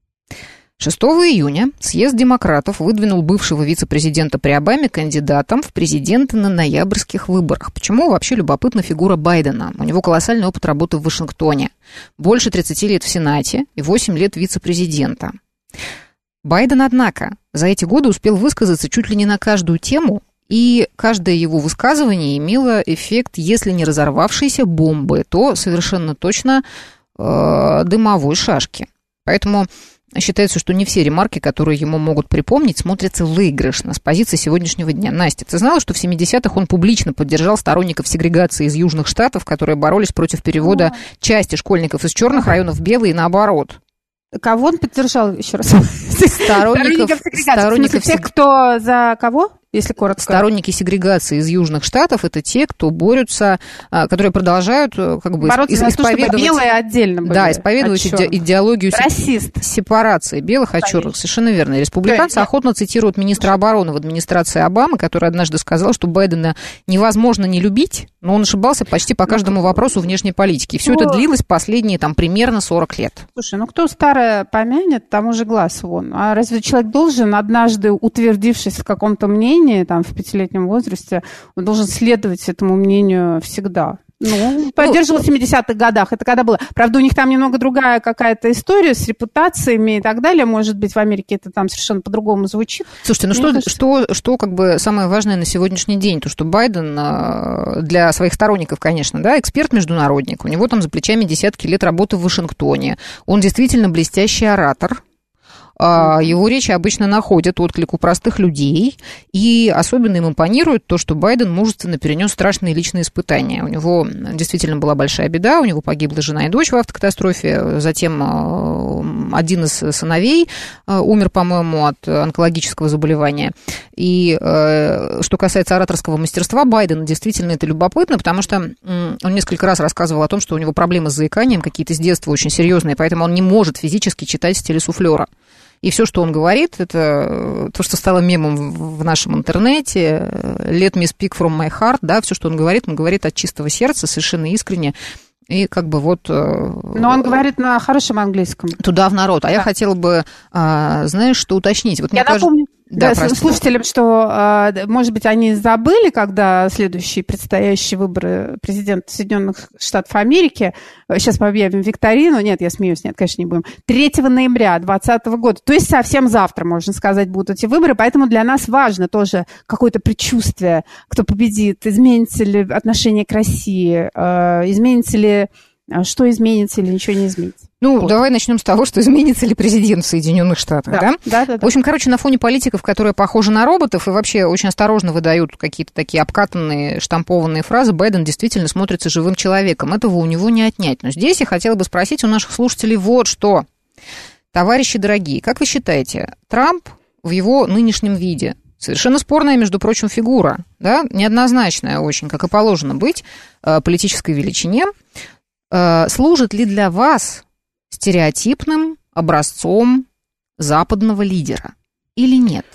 шестого июня съезд демократов выдвинул бывшего вице-президента при Обаме кандидатом в президенты на ноябрьских выборах. Почему вообще любопытна фигура Байдена? У него колоссальный опыт работы в Вашингтоне. Больше тридцати лет в Сенате и восемь лет вице-президента. Байден, однако, за эти годы успел высказаться чуть ли не на каждую тему, и каждое его высказывание имело эффект, если не разорвавшейся бомбы, то совершенно точно э, дымовой шашки. Поэтому считается, что не все ремарки, которые ему могут припомнить, смотрятся выигрышно с позиции сегодняшнего дня. Настя, ты знала, что в семидесятых он публично поддержал сторонников сегрегации из южных штатов, которые боролись против перевода части школьников из черных районов в белые и наоборот? Кого он поддержал, еще раз? Сторонников, сторонников тех, кто за кого? если коротко. Сторонники сегрегации из Южных Штатов – это те, кто борются, которые продолжают как бы бороться за исповедовать... то, чтобы белые отдельно были. Да, исповедовать иде- идеологию Расист. сепарации белых от черных. Совершенно верно. И республиканцы да, охотно цитируют министра обороны в администрации Обамы, который однажды сказал, что Байдена невозможно не любить, но он ошибался почти по каждому вопросу внешней политики. И все ну, это длилось последние там примерно сорок лет. Слушай, ну кто старое помянет, тому же глаз вон. А разве человек должен, однажды утвердившись в каком-то мнении, там, в пятилетнем возрасте, он должен следовать этому мнению всегда? Ну, поддерживал в семидесятых годах. Это когда было. Правда, у них там немного другая какая-то история с репутациями и так далее. Может быть, в Америке это там совершенно по-другому звучит. Слушайте, ну что, кажется... что, что как бы самое важное на сегодняшний день? То, что Байден для своих сторонников, конечно, да, эксперт-международник. У него там за плечами десятки лет работы в Вашингтоне. Он действительно блестящий оратор. Его речи обычно находят отклик у простых людей, и особенно им импонирует то, что Байден мужественно перенес страшные личные испытания. У него действительно была большая беда, у него погибла жена и дочь в автокатастрофе, затем один из сыновей умер, по-моему, от онкологического заболевания. И что касается ораторского мастерства Байдена, действительно это любопытно, потому что он несколько раз рассказывал о том, что у него проблемы с заиканием какие-то с детства очень серьезные, поэтому он не может физически читать с телесуфлера. И все, что он говорит, это то, что стало мемом в нашем интернете, let me speak from my heart, да, все, что он говорит, он говорит от чистого сердца, совершенно искренне, и как бы вот... Но он говорит на хорошем английском. Туда в народ. А да. Я хотела бы, знаешь, что уточнить. Вот я мне напомню. Кажется... Да, Да, слушателям, что, может быть, они забыли, когда следующие предстоящие выборы президента Соединенных Штатов Америки, сейчас мы объявим викторину, нет, я смеюсь, нет, конечно, не будем, третьего ноября двадцатого года, то есть совсем завтра, можно сказать, будут эти выборы, поэтому для нас важно тоже какое-то предчувствие, кто победит, изменится ли отношение к России, изменится ли, что изменится или ничего не изменится. Ну, вот. Давай начнем с того, что изменится ли президент в Соединенных Штатах, да? Да? Да, да, да. В общем, короче, на фоне политиков, которые похожи на роботов и вообще очень осторожно выдают какие-то такие обкатанные, штампованные фразы, Байден действительно смотрится живым человеком. Этого у него не отнять. Но здесь я хотела бы спросить у наших слушателей вот что. Товарищи дорогие, как вы считаете, Трамп в его нынешнем виде, совершенно спорная, между прочим, фигура, да, неоднозначная очень, как и положено быть, политической величине, служит ли для вас стереотипным образцом западного лидера или нет?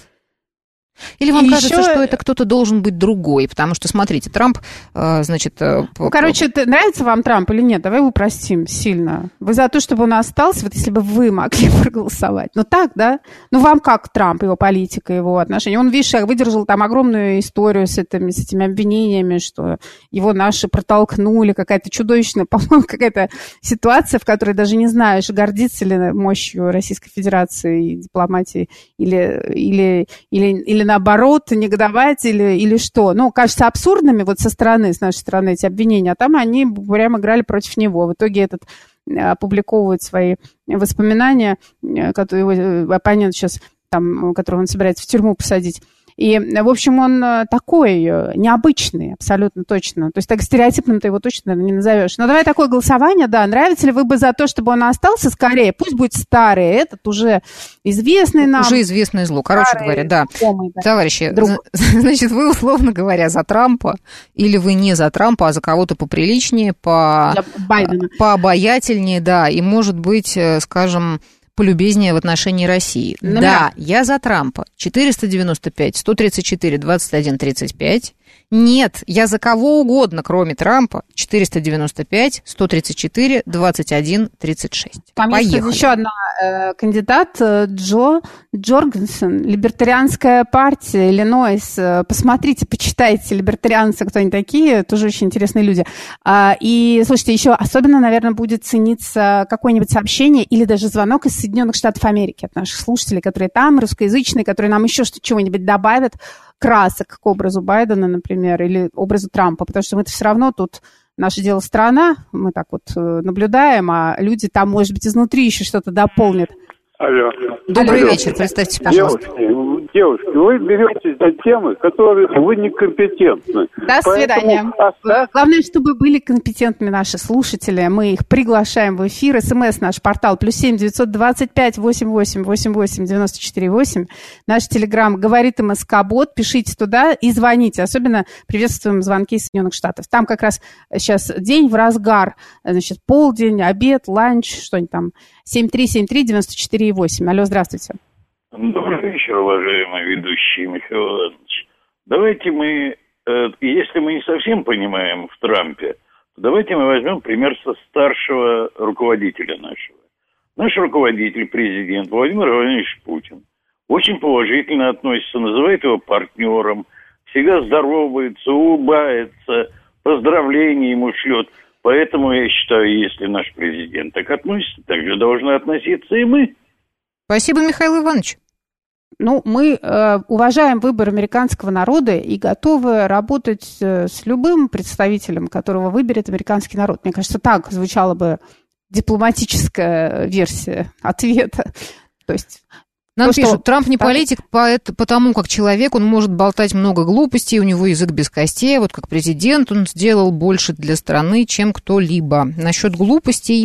Или вам и кажется, еще... что это кто-то должен быть другой? Потому что, смотрите, Трамп, значит... Короче, это, нравится вам Трамп или нет? Давай его упростим сильно. Вы за то, чтобы он остался, вот если бы вы могли проголосовать. Ну так, да? Ну вам как Трамп, его политика, его отношения? Он, видишь, выдержал там огромную историю с этими, с этими обвинениями, что его наши протолкнули, какая-то чудовищная, по-моему, какая-то ситуация, в которой даже не знаешь, гордиться ли мощью Российской Федерации и дипломатии или, или, или, или наоборот, негодовать или, или что. Ну, кажется абсурдными вот со стороны, с нашей стороны эти обвинения, а там они прямо играли против него. В итоге этот опубликовывает свои воспоминания, которые его оппонент сейчас, там, которого он собирается в тюрьму посадить. И, в общем, он такой необычный, абсолютно точно. То есть так стереотипным ты его точно, наверное, не назовешь. Но давай такое голосование, да. Нравится ли вы бы за то, чтобы он остался скорее? Пусть будет старый. Этот уже известный нам. Уже известное зло. Короче говоря, да. Знакомый, да. Товарищи, Друг. Значит, вы, условно говоря, за Трампа, или вы не за Трампа, а за кого-то поприличнее, по... пообаятельнее, да. И, может быть, скажем... полюбезнее в отношении России. Например? Да, я за Трампа. четыреста девяносто пять сто тридцать четыре двадцать один тридцать пять. Нет, я за кого угодно, кроме Трампа. четыреста девяносто пять сто тридцать четыре двадцать один тридцать шесть. Там Поехали. есть еще одна э, кандидат, э, Джо Джоргенсен, либертарианская партия, Иллинойс. Э, посмотрите, почитайте, либертарианцы, кто они такие, тоже очень интересные люди. А, и, слушайте, еще особенно, наверное, будет цениться какое-нибудь сообщение или даже звонок из Соединенных Штатов Америки от наших слушателей, которые там, русскоязычные, которые нам еще что-то чего-нибудь добавят, красок к образу Байдена, например, или образу Трампа, потому что мы-то все равно тут, наше дело страна, мы так вот наблюдаем, а люди там, может быть, изнутри еще что-то дополнят. Алло. Добрый Алло. вечер, представьте, пожалуйста. Девушки, девушки, вы беретесь за темы, которые вы некомпетентны. До свидания. Оставь... Главное, чтобы были компетентными наши слушатели. Мы их приглашаем в эфир. СМС наш портал плюс семь девятьсот двадцать пять восемьдесят восемь восемьдесят восемь девяносто четыре восемь. Наш телеграм говорит МСК-бот. Пишите туда и звоните. Особенно приветствуем звонки из Соединенных Штатов. Там как раз сейчас день в разгар. Значит, полдень, обед, ланч, что-нибудь там. семь три семь три девяносто четыре восемь. Алло, здравствуйте. Добрый вечер, уважаемый ведущий Михаил Иванович. Давайте мы, э, если мы не совсем понимаем в Трампе, то давайте мы возьмем пример со старшего руководителя нашего. Наш руководитель, президент Владимир Владимирович Путин, очень положительно относится, называет его партнером, всегда здоровается, улыбается, поздравления ему шлет. Поэтому я считаю, если наш президент так относится, так же должны относиться и мы. Спасибо, Михаил Иванович. Ну, мы э, уважаем выбор американского народа и готовы работать э, с любым представителем, которого выберет американский народ. Мне кажется, так звучала бы дипломатическая версия ответа. То есть... Нам то, пишут, что... Трамп не политик, потому как человек, он может болтать много глупостей, у него язык без костей, вот как президент он сделал больше для страны, чем кто-либо. Насчет глупостей...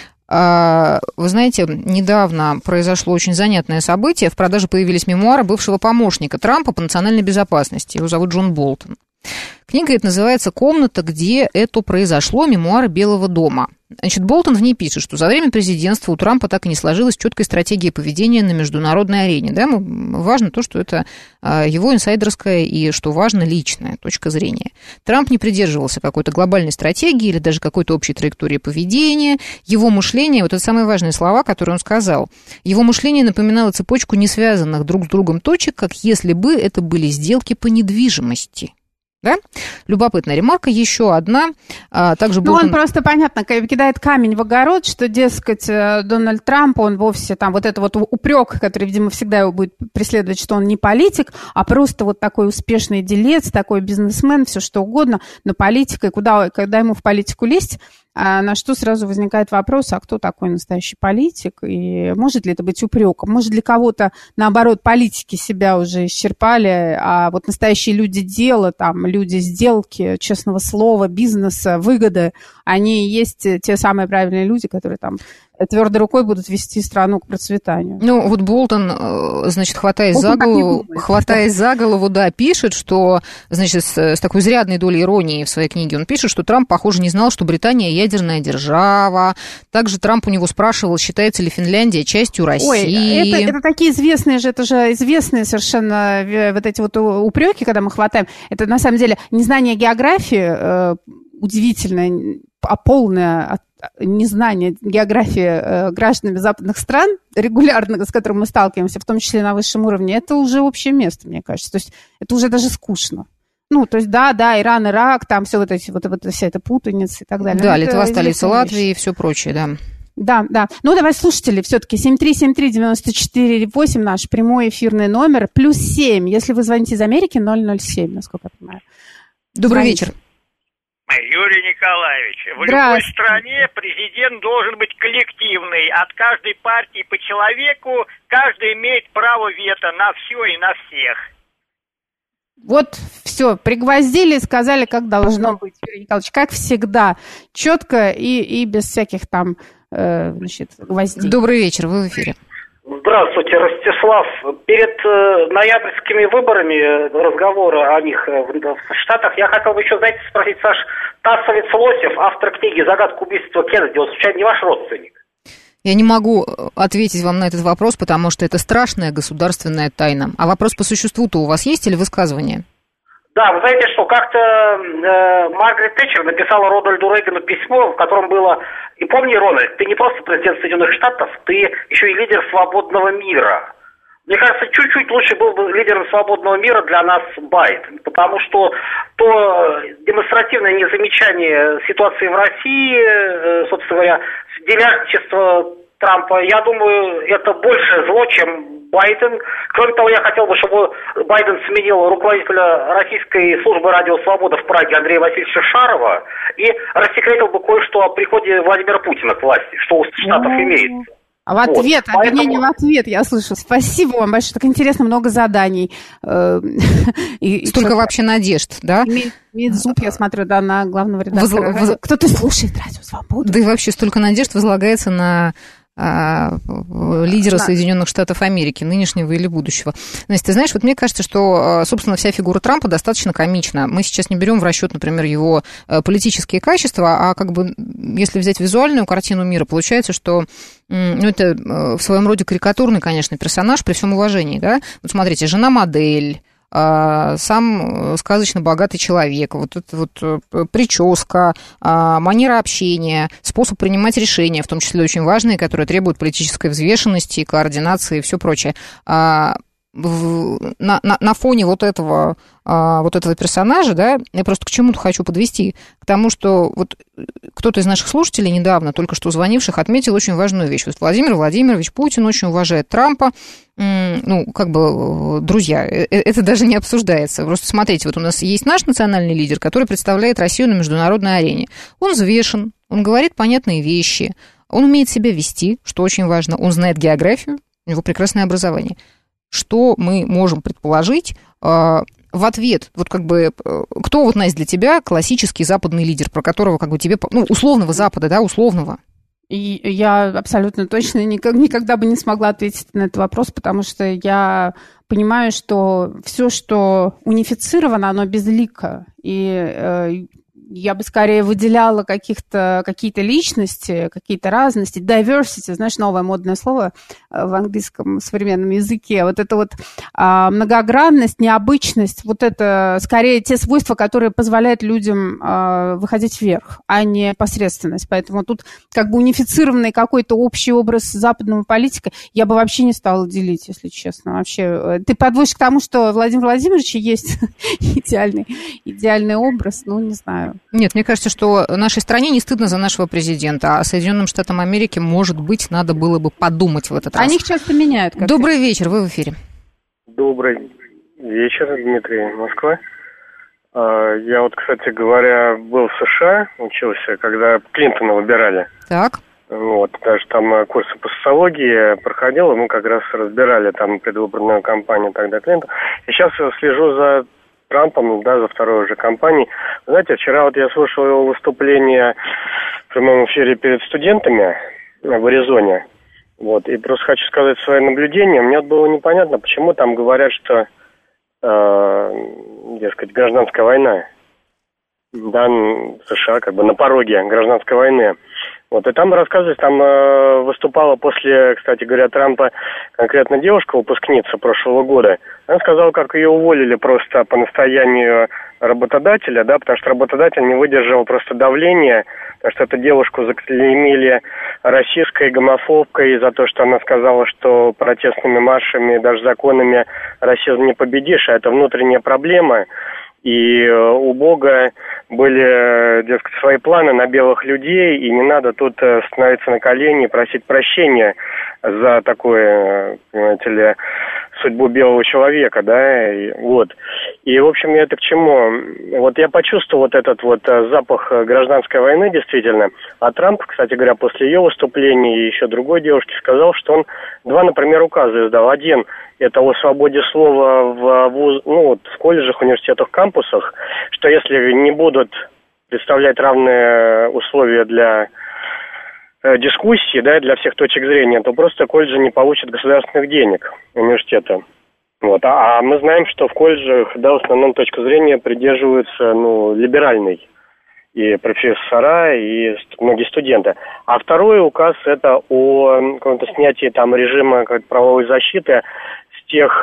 Вы знаете, недавно произошло очень занятное событие. В продаже появились мемуары бывшего помощника Трампа по национальной безопасности. Его зовут Джон Болтон. Книга эта называется «Комната, где это произошло. Мемуары Белого дома». Значит, Болтон в ней пишет, что за время президентства у Трампа так и не сложилась четкой стратегии поведения на международной арене. Да? Важно то, что это его инсайдерская и, что важно, личная точка зрения. Трамп не придерживался какой-то глобальной стратегии или даже какой-то общей траектории поведения. Его мышление, вот это самые важные слова, которые он сказал, его мышление напоминало цепочку несвязанных друг с другом точек, как если бы это были сделки по недвижимости. Да? Любопытная ремарка, еще одна. А, также ну, Болтон... он просто, понятно, кидает камень в огород, что, дескать, Дональд Трамп, он вовсе там, вот это вот упрек, который, видимо, всегда его будет преследовать, что он не политик, а просто вот такой успешный делец, такой бизнесмен, все что угодно, но политика, и куда, когда ему в политику лезть, а на что сразу возникает вопрос, а кто такой настоящий политик, и может ли это быть упреком? Может, для кого-то, наоборот, политики себя уже исчерпали, а вот настоящие люди дела, там, люди сделки, честного слова, бизнеса, выгоды, они и есть те самые правильные люди, которые там твердой рукой будут вести страну к процветанию. Ну, вот Болтон, значит, хватаясь Болтон за голову, думает, хватаясь за голову, да, пишет, что, значит, с, с такой изрядной долей иронии в своей книге он пишет, что Трамп, похоже, не знал, что Британия ядерная держава. Также Трамп у него спрашивал, считается ли Финляндия частью России. Ой, это, это такие известные же, это же известные совершенно вот эти вот упреки, когда мы хватаем. Это, на самом деле, незнание географии э, удивительное, а полное незнание географии э, гражданами западных стран, регулярно, с которым мы сталкиваемся, в том числе на высшем уровне, это уже общее место, мне кажется. То есть это уже даже скучно. Ну, то есть, да, да, Иран, Ирак, там все вот эти, вот, вот вся эта путаница и так далее. Да, но Литва, столица Латвии и все прочее, да. Да, да. Ну, давай, слушатели, все-таки семь три семь три девяносто четыре восемь наш прямой эфирный номер, плюс семь, если вы звоните из Америки, ноль ноль семь, насколько я понимаю. Добрый Звоните. вечер. Юрий Николаевич, в любой стране президент должен быть коллективный. От каждой партии по человеку, каждый имеет право вето на все и на всех. Вот, все, пригвоздили, сказали, как должно быть, Юрий Николаевич, как всегда, четко и, и без всяких там, э, значит, гвоздей. Добрый вечер, вы в эфире. Здравствуйте, Ростислав. Перед э, ноябрьскими выборами, разговора о них э, в, в Штатах, я хотел бы еще, знаете, спросить, Саш, Тассовец Лосев, автор книги «Загадка убийства Кеннеди», он, случайно, не ваш родственник? Я не могу ответить вам на этот вопрос, потому что это страшная государственная тайна. А вопрос по существу-то у вас есть или высказывание? Да, вы знаете что, как-то э, Маргарет Тэтчер написала Рональду Рейгану письмо, в котором было: и помни, Рональд, ты не просто президент Соединенных Штатов, ты еще и лидер свободного мира. Мне кажется, чуть-чуть лучше был бы лидером свободного мира для нас Байден, потому что то демонстративное незамечание ситуации в России, э, собственно говоря, делятчество Трампа, я думаю, это большее зло, чем Байден. Кроме того, я хотел бы, чтобы Байден сменил руководителя Российской службы радио «Свобода» в Праге Андрея Васильевича Шарова и рассекретил бы кое-что о приходе Владимира Путина к власти, что у Штатов имеется. А в ответ, вот, обвинение поэтому... в ответ, я слышу. Спасибо вам большое. Так интересно, много заданий. И, Столько и вообще надежд, да? Имеет, имеет зуб, я смотрю, да, на главного редактора. Воз... Кто-то слушает Радио Свободу. Да и вообще столько надежд возлагается на а, лидера да. Соединенных Штатов Америки, нынешнего или будущего. Настя, ты знаешь, вот мне кажется, что, собственно, вся фигура Трампа достаточно комична. Мы сейчас не берем в расчет, например, его политические качества, а как бы, если взять визуальную картину мира, получается, что ну, это в своем роде карикатурный, конечно, персонаж, при всем уважении, да? Вот смотрите, жена-модель, сам сказочно богатый человек, вот эта вот прическа, манера общения, способ принимать решения, в том числе очень важные, которые требуют политической взвешенности, координации и все прочее. На, на, на фоне вот этого, вот этого персонажа, да, я просто к чему-то хочу подвести, к тому, что вот кто-то из наших слушателей недавно, только что звонивших, отметил очень важную вещь. Вот Владимир Владимирович Путин очень уважает Трампа, ну, как бы, друзья, это даже не обсуждается. Просто смотрите, вот у нас есть наш национальный лидер, который представляет Россию на международной арене. Он взвешен, он говорит понятные вещи, он умеет себя вести, что очень важно, он знает географию, у него прекрасное образование. Что мы можем предположить э, в ответ, вот как бы, э, кто вот, Настя, для тебя классический западный лидер, про которого как бы тебе, ну, условного Запада, да, условного? И я абсолютно точно никак, никогда бы не смогла ответить на этот вопрос, потому что я понимаю, что все, что унифицировано, оно безлико, и э, я бы скорее выделяла каких-то, какие-то личности, какие-то разности. Diversity, знаешь, новое модное слово в английском современном языке. Вот это вот а, многогранность, необычность, вот это скорее те свойства, которые позволяют людям а, выходить вверх, а не посредственность. Поэтому тут как бы унифицированный какой-то общий образ западного политика я бы вообще не стала делить, если честно. Вообще, ты подводишь к тому, что Владимир Владимирович есть идеальный, идеальный образ, ну, не знаю. Нет, мне кажется, что нашей стране не стыдно за нашего президента, а Соединенным Штатам Америки, может быть, надо было бы подумать в этот раз. Они их часто меняют. Добрый вечер, вы в эфире. Добрый вечер, Дмитрий, Москва. Я вот, кстати говоря, был в США, учился, когда Клинтона выбирали. Так. Вот, даже там курсы по социологии проходил, и мы как раз разбирали там предвыборную кампанию тогда Клинтона. И сейчас я слежу за Трампом, да, за второй уже кампанией. Знаете, вчера вот я слушал его выступление в прямом эфире перед студентами в Аризоне. Вот, и просто хочу сказать свои наблюдения. Мне было непонятно, почему там говорят, что, э, дескать, гражданская война. Да, в США как бы на пороге гражданской войны. Вот, и там рассказывается, там э, выступала после, кстати говоря, Трампа конкретно девушка, выпускница прошлого года. Она сказала, как ее уволили просто по настоянию работодателя, да, потому что работодатель не выдержал просто давления, потому что эту девушку заклеймили расистской, гомофобкой за то, что она сказала, что протестными маршами, даже законами расизм не победишь, а это внутренняя проблема. И у Бога были, дескать, свои планы на белых людей, и не надо тут становиться на колени и просить прощения за такое, понимаете ли, судьбу белого человека, да, и, вот. И, в общем, это к чему? Вот я почувствовал вот этот вот запах гражданской войны, действительно, а Трамп, кстати говоря, после ее выступления и еще другой девушки сказал, что он два, например, указа издал. Один – это о свободе слова в, вуз, ну, вот, в колледжах, университетах, кампусах, что если не будут представлять равные условия для э, дискуссии, да, для всех точек зрения, то просто колледжи не получат государственных денег, университета. Вот. А, а мы знаем, что в колледжах, да, в основном точка зрения придерживаются, ну, либеральной. И профессора, и многие студенты. А второй указ – это о каком-то снятии там режима как правовой защиты с тех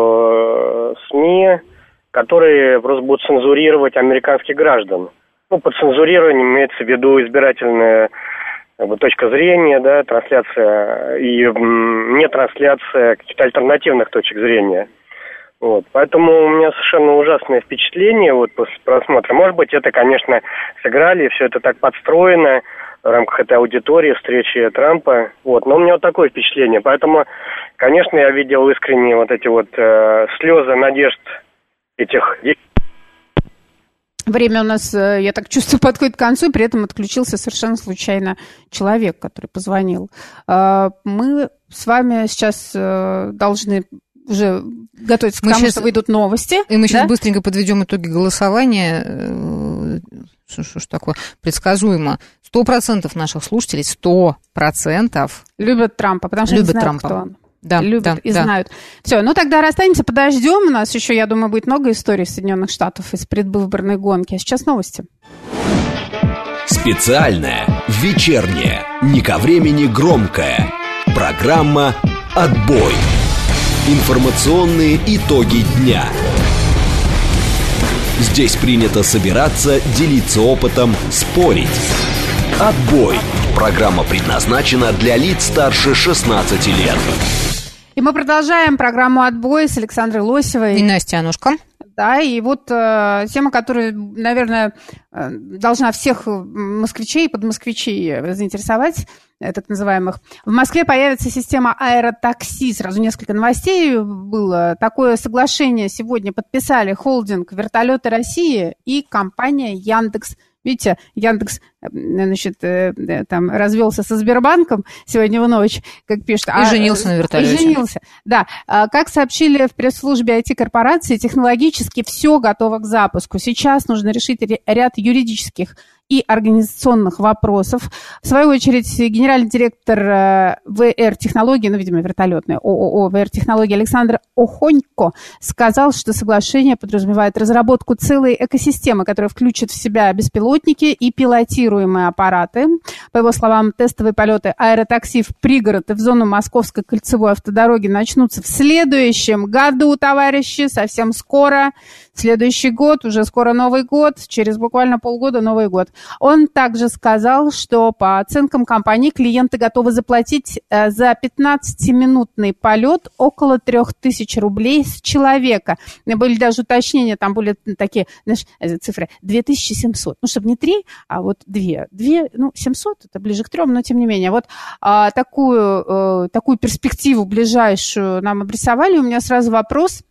э, СМИ, которые просто будут цензурировать американских граждан. Ну, под цензурированием имеется в виду избирательная как бы, точка зрения, да, трансляция и м, не трансляция каких-то альтернативных точек зрения. Вот. Поэтому у меня совершенно ужасное впечатление вот после просмотра. Может быть, это, конечно, сыграли, все это так подстроено в рамках этой аудитории, встречи Трампа. Вот. Но у меня вот такое впечатление. Поэтому, конечно, я видел искренние вот эти вот э, слезы надежд этих... Время у нас, я так чувствую, подходит к концу, и при этом отключился совершенно случайно человек, который позвонил. Мы с вами сейчас должны уже готовиться к мы тому, сейчас, что выйдут новости. И мы сейчас да? быстренько подведем итоги голосования. Что, что ж такое? Предсказуемо. Сто процентов наших слушателей, сто процентов любят Трампа, потому что любят не знают, Трампа. кто он. Да, любят да, и да. знают. Все, ну тогда расстанемся, подождем. У нас еще, я думаю, будет много историй Соединенных Штатов из предвыборной гонки. А сейчас новости. Специальная, вечерняя, не ко времени громкая. Программа «Отбой». Информационные итоги дня. Здесь принято собираться, делиться опытом, спорить. «Отбой». Программа предназначена для лиц старше шестнадцати лет. И мы продолжаем программу «Отбой» с Александрой Лосевой. И Настей Анушко. Да, и вот э, тема, которая, наверное, э, должна всех москвичей и подмосквичей заинтересовать, э, так называемых. В Москве появится система аэротакси. Сразу несколько новостей было. Такое соглашение сегодня подписали холдинг «Вертолеты России» и компания «Яндекс». Видите, Яндекс, значит, там развелся со Сбербанком сегодня в ночь, как пишут. И а, женился на вертолете. И женился, да. Как сообщили в пресс-службе ай ти-корпорации, технологически все готово к запуску. Сейчас нужно решить ряд юридических и организационных вопросов. В свою очередь, генеральный директор вэ эр-технологии, ну, видимо, вертолетной ООО вэ эр-технологии Александр Охонько сказал, что соглашение подразумевает разработку целой экосистемы, которая включит в себя беспилотники и пилотируемые аппараты. По его словам, тестовые полеты аэротакси в пригород и в зону Московской кольцевой автодороги начнутся в следующем году, товарищи, совсем скоро. Следующий год, уже скоро Новый год, через буквально полгода Новый год. Он также сказал, что по оценкам компании клиенты готовы заплатить за пятнадцатиминутный полет около трех тысяч рублей с человека. Были даже уточнения, там были такие, знаешь, цифры две тысячи семьсот. Ну, чтобы не три, а вот две. Две, ну, семьсот, это ближе к трем, но тем не менее. Вот а, такую, а, такую перспективу ближайшую нам обрисовали. У меня сразу вопрос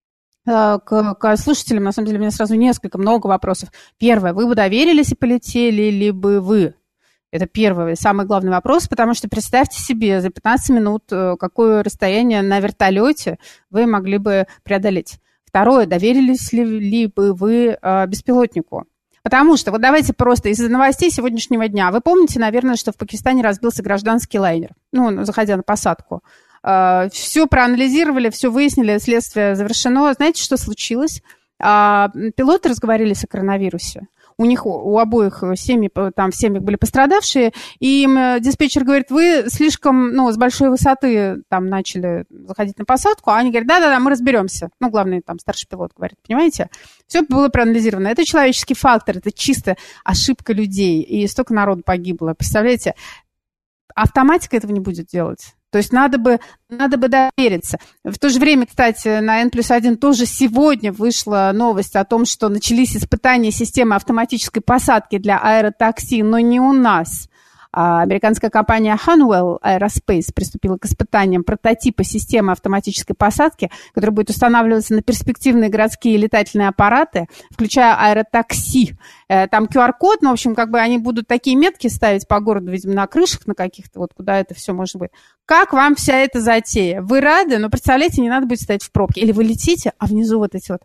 к, к слушателям. На самом деле, у меня сразу несколько, много вопросов. Первое. Вы бы доверились и полетели ли бы вы? Это первый, самый главный вопрос, потому что представьте себе за пятнадцать минут, какое расстояние на вертолете вы могли бы преодолеть. Второе. Доверились ли, ли бы вы э, беспилотнику? Потому что, вот давайте просто из новостей сегодняшнего дня. Вы помните, наверное, что в Пакистане разбился гражданский лайнер, ну, заходя на посадку. Все проанализировали, все выяснили, следствие завершено. Знаете, что случилось? Пилоты разговаривали о коронавирусе. У них, у обоих семьи, там в семьях были пострадавшие, и им диспетчер говорит, вы слишком, ну, с большой высоты там начали заходить на посадку, а они говорят, да-да-да, мы разберемся. Ну, главный там старший пилот говорит, понимаете? Все было проанализировано. Это человеческий фактор, это чисто ошибка людей, и столько народу погибло. Представляете? Автоматика этого не будет делать. То есть надо бы, надо бы довериться. В то же время, кстати, на эн плюс один тоже сегодня вышла новость о том, что начались испытания системы автоматической посадки для аэротакси, но не у нас. Американская компания Honeywell Aerospace приступила к испытаниям прототипа системы автоматической посадки, которая будет устанавливаться на перспективные городские летательные аппараты, включая аэротакси. Там ку ар-код, ну, в общем, как бы они будут такие метки ставить по городу, видимо, на крышах, на каких-то, вот куда это все может быть. Как вам вся эта затея? Вы рады? Но представляете, не надо будет стоять в пробке. Или вы летите, а внизу вот эти вот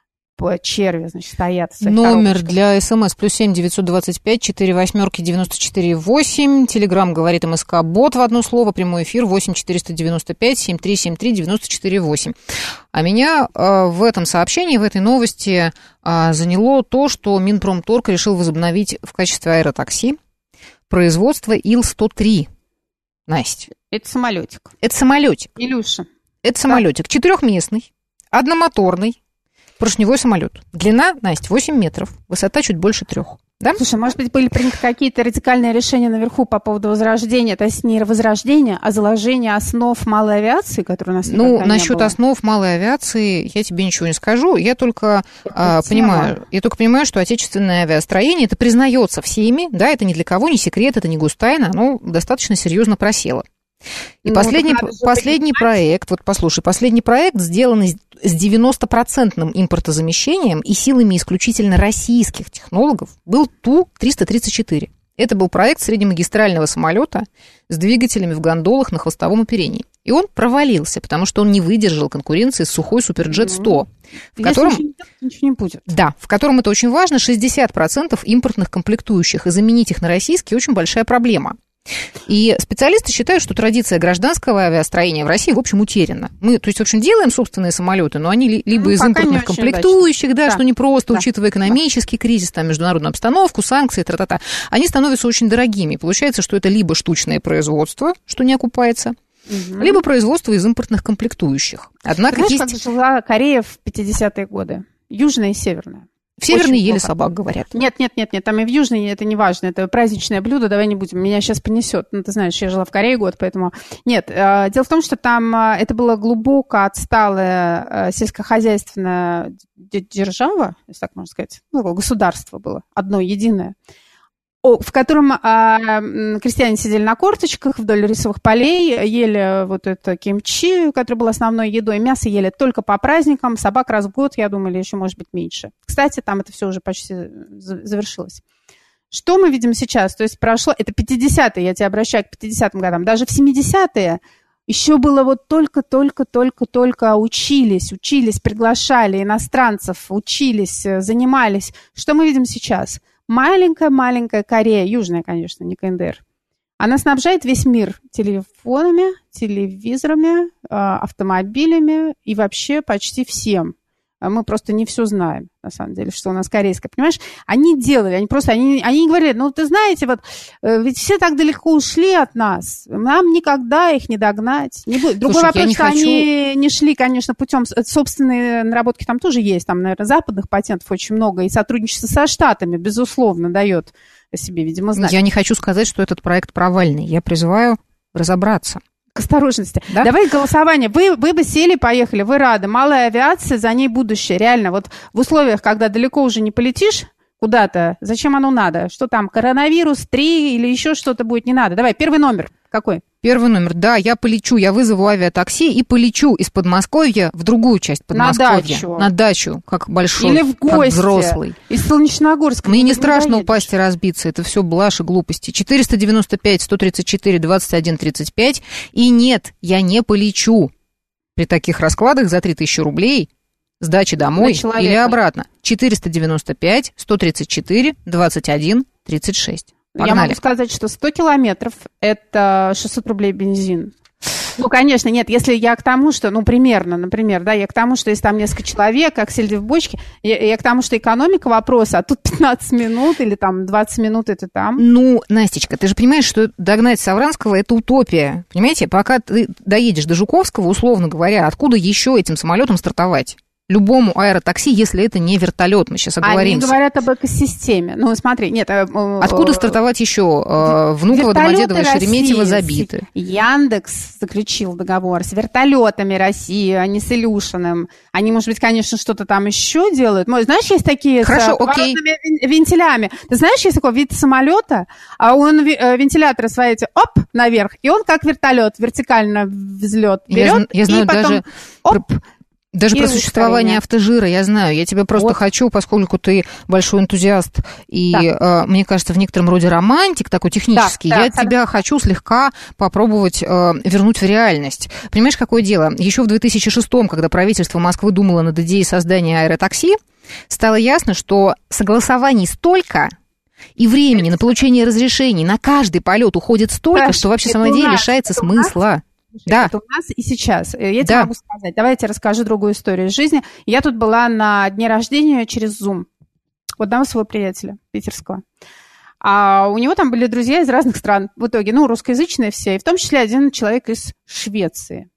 черви, значит, стоят. Номер для СМС плюс семь девятьсот двадцать пять четыре восьмерки девяносто четыре восемь. Телеграм говорит МСК Бот в одно слово. Прямой эфир восемь четыреста девяносто пять семь три семь три девяносто четыре восемь. А меня э, в этом сообщении, в этой новости э, заняло то, что Минпромторг решил возобновить в качестве аэротакси производство Ил сто три. Настя. Это самолетик. Это самолетик. Илюша. Это самолетик. Четырехместный, одномоторный. Поршневой самолет. Длина, Настя, восемь метров. Высота чуть больше трех. Да? Слушай, может быть, были приняты какие-то радикальные решения наверху по поводу возрождения, то есть не возрождения, а заложения основ малой авиации, которая у нас никогда ну, не было? Ну, насчет основ малой авиации я тебе ничего не скажу. Я только а, понимаю, я только понимаю, что отечественное авиастроение, это признается всеми, да, это ни для кого не секрет, это не густайна, оно достаточно серьезно просело. И ну, последний, последний проект, вот послушай, последний проект, сделанный с девяностопроцентным импортозамещением и силами исключительно российских технологов был Ту триста тридцать четыре. Это был проект среднемагистрального самолета с двигателями в гондолах на хвостовом оперении. И он провалился, потому что он не выдержал конкуренции с сухой Суперджет сто, в котором, ничего не будет. Да, в котором это очень важно, шестьдесят процентов импортных комплектующих, и заменить их на российские очень большая проблема. И специалисты считают, что традиция гражданского авиастроения в России, в общем, утеряна. Мы, то есть, в общем, делаем собственные самолеты, но они либо ну, из импортных комплектующих, да, да, что непросто, да, учитывая экономический да. кризис, там, международную обстановку, санкции, тра-та-та, они становятся очень дорогими. Получается, что это либо штучное производство, что не окупается, угу. либо производство из импортных комплектующих. Однако Знаешь, есть... как жила Корея в пятидесятые годы? Южная и северная. В Северной ели плохо. Собак, говорят. Нет, нет, нет, нет, там и в Южной это не важно, это праздничное блюдо, давай не будем, меня сейчас понесет. Ну, ты знаешь, я жила в Корее год, поэтому... Нет, э, дело в том, что там э, это было глубоко отсталая э, сельскохозяйственная держава, если так можно сказать, ну, государство было, одно, единое, в котором а, крестьяне сидели на корточках вдоль рисовых полей, ели вот это кимчи, который был основной едой, мясо ели только по праздникам, собак раз в год, я думаю, или еще, может быть, меньше. Кстати, там это все уже почти завершилось. Что мы видим сейчас? То есть прошло, это пятидесятые, я тебя обращаю к пятидесятым годам, даже в семидесятые еще было вот только-только-только-только учились, учились, приглашали иностранцев, учились, занимались. Что мы видим сейчас? Маленькая-маленькая Корея, южная, конечно, не КНДР, она снабжает весь мир телефонами, телевизорами, автомобилями и вообще почти всем. Мы просто не все знаем, на самом деле, что у нас корейское, понимаешь? Они делали, они просто, они, они говорили, ну, ты знаете, вот, ведь все так далеко ушли от нас, нам никогда их не догнать. Не будет. Другой Слушай, вопрос, не что хочу... они не шли, конечно, путем, собственные наработки там тоже есть, там, наверное, западных патентов очень много, и сотрудничество со Штатами, безусловно, дает о себе, видимо, знать. Я не хочу сказать, что этот проект провальный, я призываю разобраться. К осторожности. Да? Давай голосование. Вы, вы бы сели, поехали, вы рады. Малая авиация, за ней будущее. Реально, вот в условиях, когда далеко уже не полетишь куда-то, зачем оно надо? Что там, коронавирус, три или еще что-то будет, не надо. Давай, первый номер. Какой? Первый номер. Да, я полечу, я вызову авиатакси и полечу из Подмосковья в другую часть Подмосковья. На дачу. На дачу, как большой, или в гости, как взрослый. Из Солнечногорска. Мне не страшно упасть и разбиться, это все блажь и глупости. четыреста девяносто пять сто тридцать четыре двадцать один тридцать пять. И нет, я не полечу при таких раскладах за три тысячи рублей с дачи домой или обратно. четыреста девяносто пять сто тридцать четыре двадцать один тридцать шесть. Погнали. Я могу сказать, что сто километров – это шестьсот рублей бензин. Ну, конечно, нет, если я к тому, что, ну, примерно, например, да, я к тому, что если там несколько человек, как сельди в бочке, я, я к тому, что экономика вопроса, а тут пятнадцать минут или там двадцать минут это там. Ну, Настечка, ты же понимаешь, что догнать Савранского – это утопия, понимаете? Пока ты доедешь до Жуковского, условно говоря, откуда еще этим самолетом стартовать? Любому аэротакси, если это не вертолет, мы сейчас оговоримся. Они говорят об экосистеме. Ну, смотри, нет... Откуда стартовать еще? Внуково, Домодедово, Шереметьево забиты. Яндекс заключил договор с вертолетами России, а не с Илюшиным. Они, может быть, конечно, что-то там еще делают. Знаешь, есть такие Хорошо, с поворотными вентилями. Ты знаешь, есть такой вид самолета, а он вентиляторы свои эти, оп, наверх, и он как вертолет, вертикально взлет берет. Я, я знаю и потом, даже... оп, Даже и про существование автожира я знаю. Я тебя просто вот. хочу, поскольку ты большой энтузиаст и, да. э, мне кажется, в некотором роде романтик такой технический, да, я да, тебя да. хочу слегка попробовать э, вернуть в реальность. Понимаешь, какое дело? Еще в две тысячи шестом, когда правительство Москвы думало над идеей создания аэротакси, стало ясно, что согласований столько... И времени на получение разрешений на каждый полет уходит столько, Саш, что вообще самом деле лишается смысла. Да. Это у нас и сейчас. Я тебе да. могу сказать. Давай я тебе расскажу другую историю из жизни. Я тут была на дне рождения через Zoom у одного своего приятеля питерского. А у него там были друзья из разных стран. В итоге, ну, русскоязычные все, и в том числе один человек из Швеции.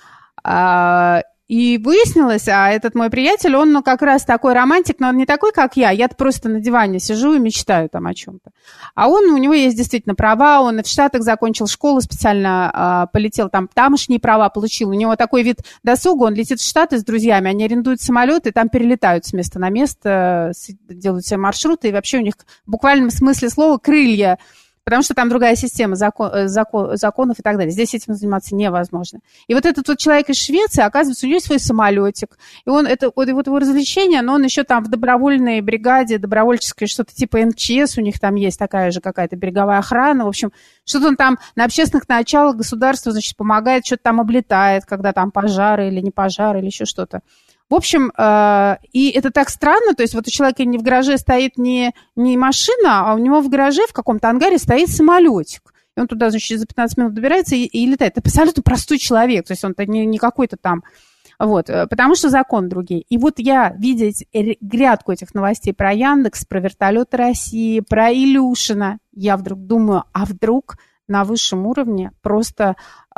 И выяснилось, а этот мой приятель, он ну, как раз такой романтик, но он не такой, как я. Я просто на диване сижу и мечтаю там о чем-то. А он, у него есть действительно права, он и в Штатах закончил школу, специально а, полетел там, тамошние права получил. У него такой вид досуга, он летит в Штаты с друзьями, они арендуют самолеты, там перелетают с места на место, делают себе маршруты, и вообще у них в буквальном смысле слова крылья потому что там другая система закон, закон, законов и так далее. Здесь этим заниматься невозможно. И вот этот вот человек из Швеции, оказывается, у него есть свой самолетик, и он, это, вот, вот его развлечение, но он еще там в добровольной бригаде, добровольческой, что-то типа эм че эс, у них там есть такая же какая-то береговая охрана, в общем, что-то он там на общественных началах государства, значит, помогает, что-то там облетает, когда там пожары или не пожары, или еще что-то. В общем, э, и это так странно, то есть вот у человека не в гараже стоит не, не машина, а у него в гараже в каком-то ангаре стоит самолетик. И он туда, значит, за пятнадцать минут добирается и, и летает. Это абсолютно простой человек, то есть он не, не какой-то там, вот, потому что закон другие. И вот я, видя грядку этих новостей про Яндекс, про вертолеты России, про Илюшина, я вдруг думаю, а вдруг на высшем уровне просто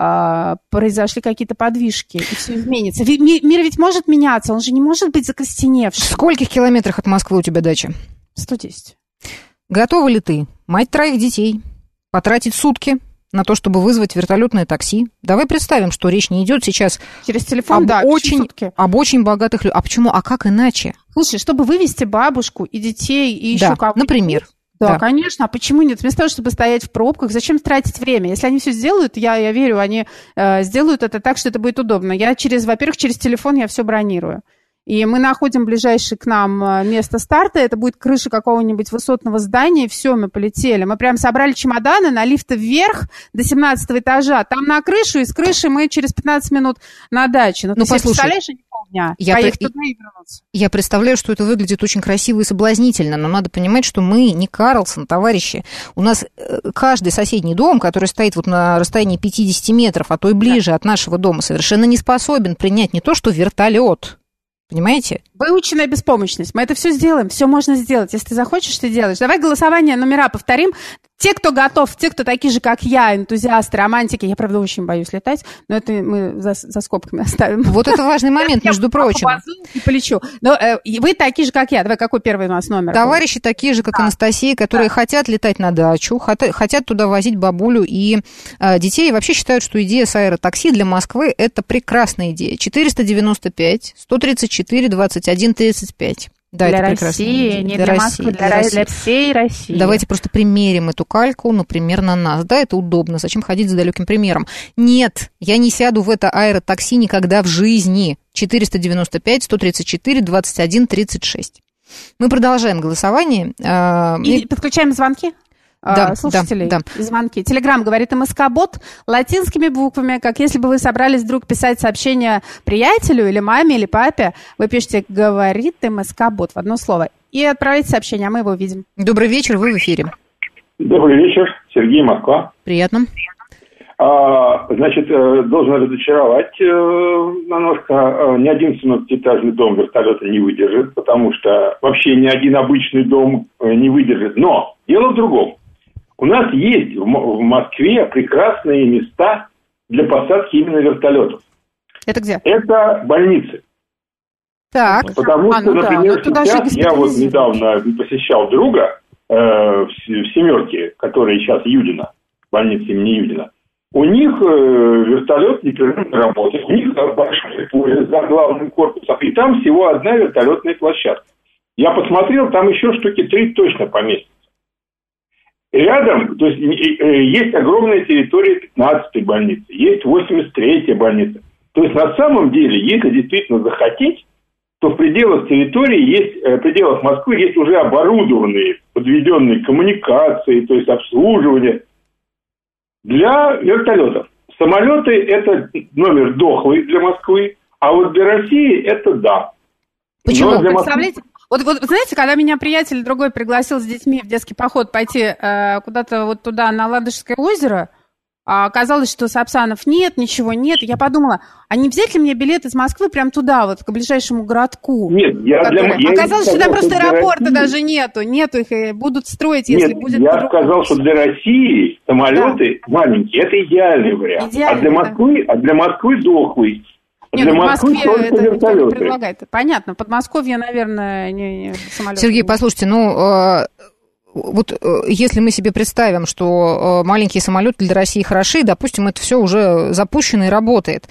э, произошли какие-то подвижки, и все изменится. Ми- мир ведь может меняться, он же не может быть закостеневшим. В скольких километрах от Москвы у тебя дача? сто десять. Готова ли ты, мать троих детей, потратить сутки на то, чтобы вызвать вертолетное такси? Давай представим, что речь не идет сейчас через телефон, об, да, очень, об очень богатых людях. А почему? А как иначе? Слушай, чтобы вывести бабушку и детей, и да, еще кого-то. Например. Да, да, конечно. А почему нет? Вместо того, чтобы стоять в пробках, зачем тратить время? Если они все сделают, я, я верю, они э, сделают это так, что это будет удобно. Я через, во-первых, через телефон я все бронирую. И мы находим ближайшее к нам место старта, это будет крыша какого-нибудь высотного здания, и все, мы полетели. Мы прям собрали чемоданы на лифты вверх до семнадцатого этажа, там на крышу, и с крыши мы через пятнадцать минут на даче. Ну, ну ты послушай, представляешь, они полдня, я поехать при... туда и вернуться. Я представляю, что это выглядит очень красиво и соблазнительно, но надо понимать, что мы не Карлсон, товарищи. У нас каждый соседний дом, который стоит вот на расстоянии пятьдесят метров, а то и ближе, да, от нашего дома, совершенно не способен принять не то что вертолет. Понимаете? Выученная беспомощность. Мы это все сделаем, все можно сделать. Если ты захочешь, ты делаешь. Давай голосование, номера повторим. Те, кто готов, те, кто такие же, как я, энтузиасты, романтики. Я, правда, очень боюсь летать, но это мы за, за скобками оставим. Вот это важный момент, между прочим. Я и полечу. Но э, вы такие же, как я. Давай, какой первый у нас номер? Товарищи такие же, как да. Анастасия, которые да. хотят летать на дачу, хотят туда возить бабулю и э, детей. И вообще считают, что идея с аэротакси для Москвы – это прекрасная идея. четыреста девяносто пять сто тридцать четыре двадцать один тридцать пять. Да, для это России, не для, для России, Москвы, для, для, России. Для всей России. Давайте просто примерим эту кальку, например, на нас. Да, это удобно. Зачем ходить за далеким примером? Нет, я не сяду в это аэротакси никогда в жизни. четыреста девяносто пять сто тридцать четыре двадцать один тридцать шесть. Мы продолжаем голосование. И подключаем звонки. Да, слушателей, да, да. звонки. Телеграм говорит МСК-бот латинскими буквами, как если бы вы собрались вдруг писать сообщение приятелю или маме, или папе, вы пишете «говорит МСК-бот» в одно слово и отправляйте сообщение, а мы его увидим. Добрый вечер, вы в эфире. Добрый вечер, Сергей, Москва. Приятно. А, значит, должен разочаровать немножко. Ни один семнадцатиэтажный дом вертолета не выдержит, потому что вообще ни один обычный дом не выдержит. Но дело в другом. У нас есть в Москве прекрасные места для посадки именно вертолетов. Это где? Это больницы. Так. Потому а, что, ну например, да, сейчас я вот недавно посещал друга э, в, в «Семерке», который сейчас Юдина, больница имени Юдина. У них э, вертолет непрерывно работает. У них большой поле за главным корпусом. И там всего одна вертолетная площадка. Я посмотрел, там еще штуки три точно поместятся. Рядом, то есть, есть огромная территория пятнадцатой больницы, есть восемьдесят третья больница. То есть, на самом деле, если действительно захотеть, то в пределах территории есть, в пределах Москвы есть уже оборудованные, подведенные коммуникации, то есть обслуживание для вертолетов. Самолеты – это номер дохлый для Москвы, а вот для России – это да. Почему? Для Представляете? Вот, вот, знаете, когда меня приятель другой пригласил с детьми в детский поход пойти э, куда-то вот туда, на Ладожское озеро, а оказалось, что Сапсанов нет, ничего нет, я подумала, а не взять ли мне билет из Москвы прям туда, вот, к ближайшему городку? Нет, я который... для... Оказалось, я что там просто аэропорта России... даже нету, нету их, и будут строить, нет, если будет... я сказал, что для России самолеты да. маленькие, это идеальный вариант, идеальный, а, для Москвы, да. а для Москвы дохлый. Нет, для ну, в Москвы Москве только это никто не вертолеты. предлагает. Понятно, в Подмосковье, наверное, не, не самолеты. Сергей, послушайте, ну, вот если мы себе представим, что маленькие самолеты для России хороши, допустим, это все уже запущено и работает.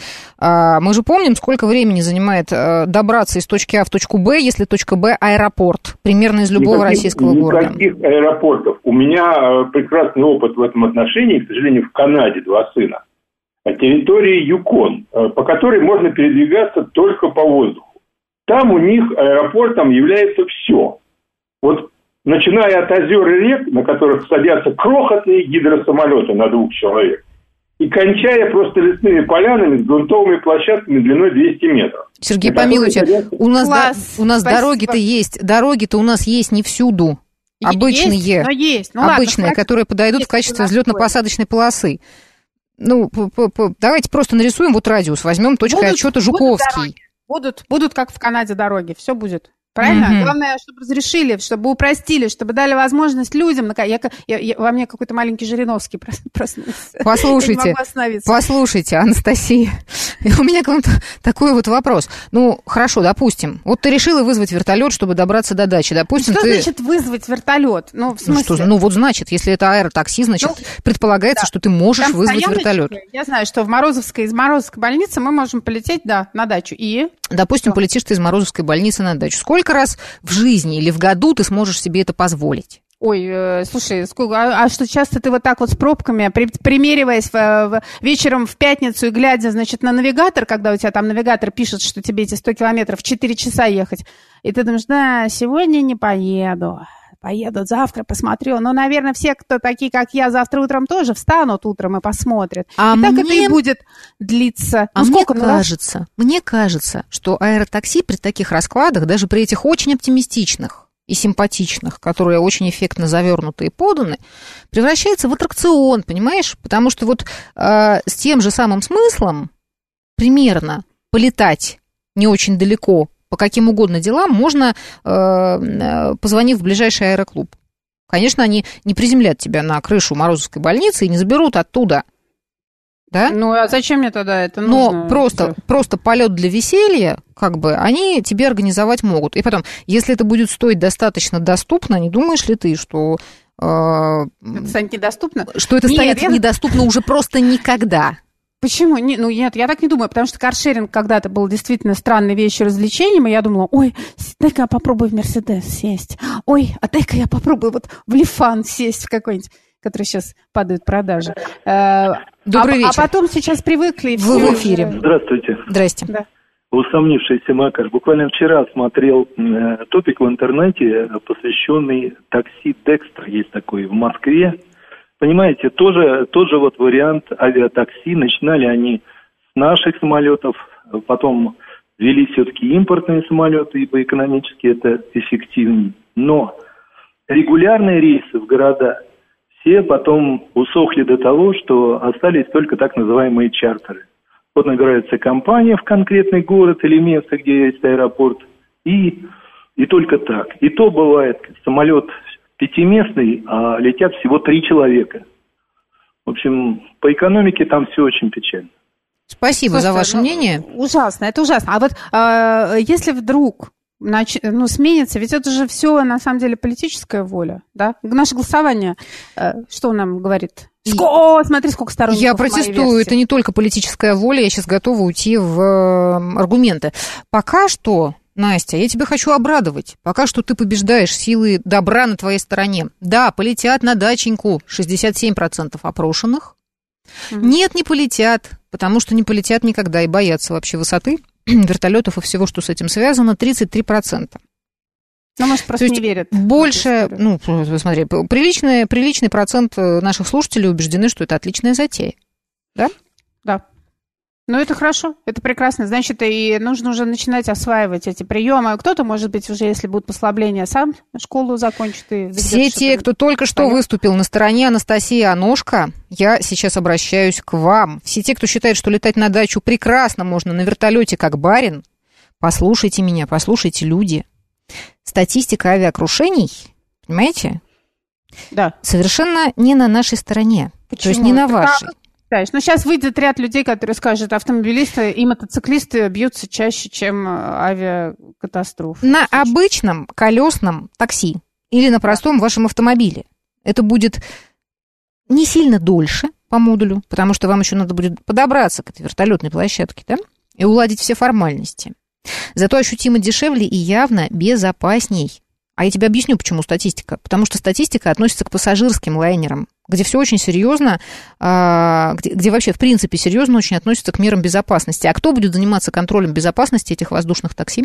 Мы же помним, сколько времени занимает добраться из точки А в точку Б, если точка Б – аэропорт, примерно из любого никаких, российского города. Никаких аэропортов. У меня прекрасный опыт в этом отношении, к сожалению, в Канаде два сына. Территории Юкон, по которой можно передвигаться только по воздуху. Там у них аэропортом является все. Вот начиная от озер и рек, на которых садятся крохотные гидросамолеты на двух человек, и кончая просто лесными полянами с грунтовыми площадками длиной двести метров. Сергей, помилуйте, садятся... у нас, да, у нас дороги-то есть, дороги-то у нас есть не всюду. Обычные, есть, но есть. Ну, обычные, ладно, которые подойдут в качестве взлетно-посадочной полосы. Ну, давайте просто нарисуем вот радиус, возьмем точкой будут, отсчета Жуковский. Будут, будут, как в Канаде, дороги, все будет. Правильно? Mm-hmm. Главное, чтобы разрешили, чтобы упростили, чтобы дали возможность людям... Я, я, я, во мне какой-то маленький Жириновский проснулся. Послушайте, послушайте, Анастасия, у меня к вам такой вот вопрос. Ну, хорошо, допустим, вот ты решила вызвать вертолет, чтобы добраться до дачи. Допустим, что ты... значит вызвать вертолет? Ну, в смысле? Ну, что, ну, вот значит, если это аэротакси, значит, ну, предполагается, да, что ты можешь там вызвать вертолет. Я знаю, что в Морозовской, из Морозовской больницы мы можем полететь, да, на дачу. И... Допустим, что? Полетишь ты из Морозовской больницы на дачу. Сколько раз в жизни или в году ты сможешь себе это позволить? Ой, э, слушай, сколько, а, а что часто ты вот так вот с пробками, при, примериваясь в, в, вечером в пятницу и глядя, значит, на навигатор, когда у тебя там навигатор пишет, что тебе эти сто километров в четыре часа ехать, и ты думаешь, да, сегодня не поеду, поеду завтра, посмотрю. Ну, наверное, все, кто такие, как я, завтра утром тоже встанут утром и посмотрят. А и мне... так это и будет длиться. А ну, мне сколько, кажется, ну, мне кажется, что аэротакси при таких раскладах, даже при этих очень оптимистичных и симпатичных, которые очень эффектно завернуты и поданы, превращается в аттракцион, понимаешь? Потому что вот э, с тем же самым смыслом примерно полетать не очень далеко по каким угодно делам можно, э, позвонив в ближайший аэроклуб. Конечно, они не приземлят тебя на крышу Морозовской больницы и не заберут оттуда. Да? Ну, а зачем мне тогда это нужно? Но просто, просто полет для веселья, как бы, они тебе организовать могут. И потом, если это будет стоить достаточно доступно, не думаешь ли ты, что... Э, это станет недоступно? Что это станет нет, недоступно я... уже просто никогда. Почему? Не, ну, нет, я так не думаю, потому что каршеринг когда-то был действительно странной вещью, развлечением, и я думала, ой, дай-ка я попробую в Мерседес сесть, ой, а дай-ка я попробую вот в Лифан сесть в какой-нибудь, который сейчас падают продажи. Добрый а, вечер. А потом сейчас привыкли. Вы в эфире. Здравствуйте. Здрасте. Да. Усомнившийся Макар. Буквально вчера смотрел э, топик в интернете, посвященный такси Декстер, есть такой в Москве. Понимаете, тоже, тоже вот вариант авиатакси. Начинали они с наших самолетов, потом ввели все-таки импортные самолеты, ибо экономически это эффективнее. Но регулярные рейсы в города все потом усохли до того, что остались только так называемые чартеры. Вот набирается компания в конкретный город или место, где есть аэропорт, и, и только так. И то бывает, самолет пятиместный, а летят всего три человека. В общем, по экономике там все очень печально. Спасибо Слушайте, за ваше ну, мнение. Ужасно, это ужасно. А вот э, если вдруг нач... ну, сменится, ведь это же все на самом деле политическая воля, да? Наше голосование, э, что нам говорит? Ск... О, смотри, сколько сторонников. Я протестую, это не только политическая воля, я сейчас готова уйти в э, аргументы. Пока что... Настя, я тебя хочу обрадовать. Пока что ты побеждаешь, силы добра на твоей стороне. Да, полетят на даченьку шестьдесят семь процентов опрошенных. Mm-hmm. Нет, не полетят, потому что не полетят никогда и боятся вообще высоты, вертолетов и всего, что с этим связано, тридцать три процента. Ну, может, просто не верят. Больше, ну, смотри, приличный, приличный процент наших слушателей убеждены, что это отличная затея. Да? Да. Ну, это хорошо, это прекрасно. Значит, и нужно уже начинать осваивать эти приемы. Кто-то, может быть, уже, если будут послабления, сам школу закончит. И все те, кто только что понятно. Выступил на стороне Анастасии Аношко, я сейчас обращаюсь к вам. Все те, кто считает, что летать на дачу прекрасно можно на вертолете как барин, послушайте меня, послушайте, люди. Статистика авиакрушений, понимаете? Да. Совершенно не на нашей стороне. Почему? То есть не на так, вашей. Ну, сейчас выйдет ряд людей, которые скажут, автомобилисты и мотоциклисты бьются чаще, чем авиакатастрофы. На обычном колесном такси или на простом вашем автомобиле. Это будет не сильно дольше по модулю, потому что вам еще надо будет подобраться к этой вертолетной площадке, да, и уладить все формальности. Зато ощутимо дешевле и явно безопасней. А я тебе объясню, почему статистика. Потому что статистика относится к пассажирским лайнерам, где все очень серьезно, где, где вообще, в принципе, серьезно очень относятся к мерам безопасности. А кто будет заниматься контролем безопасности этих воздушных такси?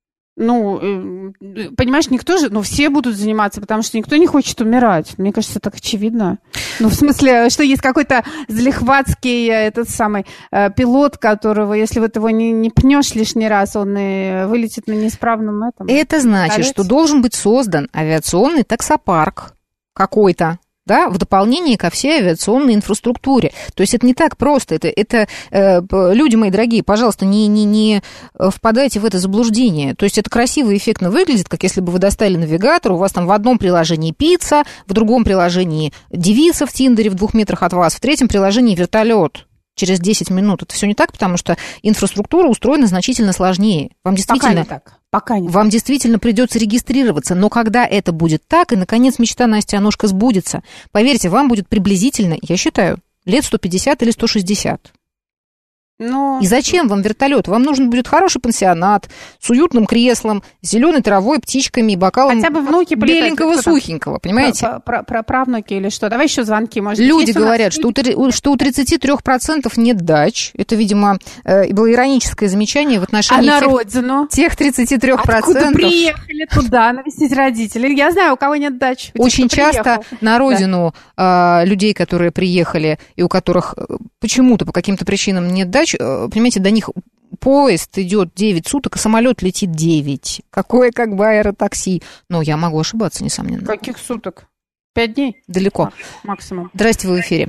Ну, понимаешь, никто же, ну, все будут заниматься, потому что никто не хочет умирать. Мне кажется, так очевидно. Ну, в смысле, что есть какой-то залихватский этот самый э, пилот, которого, если вот его не, не пнешь лишний раз, он и вылетит на неисправном этом. Это значит, Колец. Что должен быть создан авиационный таксопарк какой-то, да, в дополнение ко всей авиационной инфраструктуре. То есть это не так просто. Это, это э, люди мои дорогие, пожалуйста, не, не, не впадайте в это заблуждение. То есть это красиво и эффектно выглядит, как если бы вы достали навигатор, у вас там в одном приложении пицца, в другом приложении девица в Тиндере в двух метрах от вас, в третьем приложении вертолет. Через десять минут. Это все не так, потому что инфраструктура устроена значительно сложнее. Вам действительно, Пока не так. Пока не вам так. действительно придется регистрироваться. Но когда это будет так, и, наконец, мечта Насти Аношка сбудется, поверьте, вам будет приблизительно, я считаю, лет сто пятьдесят или сто шестьдесят. Но... И зачем вам вертолет? Вам нужен будет хороший пансионат с уютным креслом, с зеленой травой, птичками и бокалом хотя бы внуки беленького, сухенького, понимаете? Про, про, про правнуки или что? Давай еще звонки, может. Люди говорят, что у, что у тридцать три процента нет дач. Это, видимо, было ироническое замечание в отношении а тех, на родину? тех тридцати трёх процентов. Откуда приехали туда навестить родителей? Я знаю, у кого нет дач. Очень часто на родину да. людей, которые приехали и у которых почему-то по каким-то причинам нет дач, понимаете, до них поезд идет девять суток, а самолет летит девять. Какое как бы аэротакси. Но я могу ошибаться, несомненно. Каких суток? Пять дней? Далеко. Максимум. Здрасте, вы в эфире.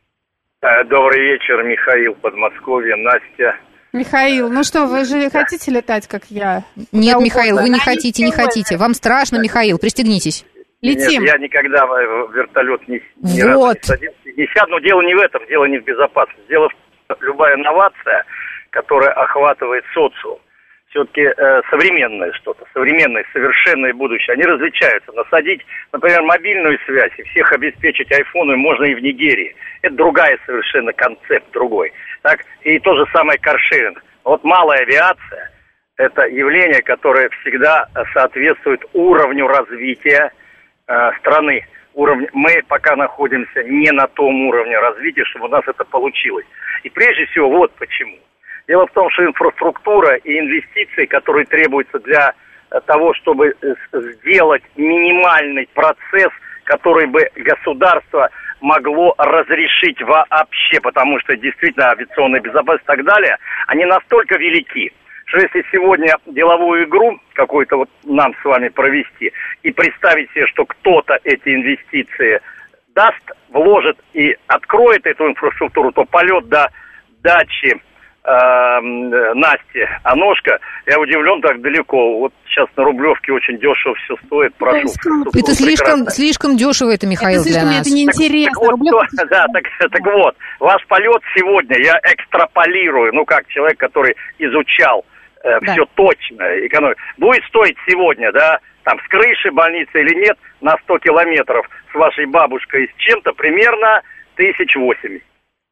Добрый вечер, Михаил, Подмосковье, Настя. Михаил, ну что, вы же хотите летать, как я? Нет, Михаил, вы не хотите, не хотите. Вам страшно, Михаил, пристегнитесь. Летим. Нет, я никогда в вертолет не, ни вот. разу не садился, не сяду. Но дело не в этом, дело не в безопасности. Дело в том, что любая инновация, которая охватывает социум, все-таки э, современное что-то, современное, совершенное будущее, они различаются. Насадить, например, мобильную связь и всех обеспечить айфоны можно и в Нигерии. Это другая совершенно концепт, другой. Так? И то же самое каршеринг. Вот малая авиация – это явление, которое всегда соответствует уровню развития э, страны. Уровень. Мы пока находимся не на том уровне развития, чтобы у нас это получилось. И прежде всего, вот почему. Дело в том, что инфраструктура и инвестиции, которые требуются для того, чтобы сделать минимальный процесс, который бы государство могло разрешить вообще, потому что действительно авиационная безопасность и так далее, они настолько велики, что если сегодня деловую игру какую-то вот нам с вами провести и представить себе, что кто-то эти инвестиции даст, вложит и откроет эту инфраструктуру, то полет до дачи э, Насти Аношка, я удивлен, так далеко. Вот сейчас на Рублевке очень дешево все стоит. Прошу. Это слишком, слишком дешево, это, Михаил, это для нас. Это неинтересно. Так, так, вот, то, да, так, так вот, ваш полет сегодня, я экстраполирую, ну как человек, который изучал э, да. все точно, экономику, будет стоить сегодня, да, там с крыши больницы или нет, на сто километров с вашей бабушкой с чем-то примерно тысяч восемьдесят.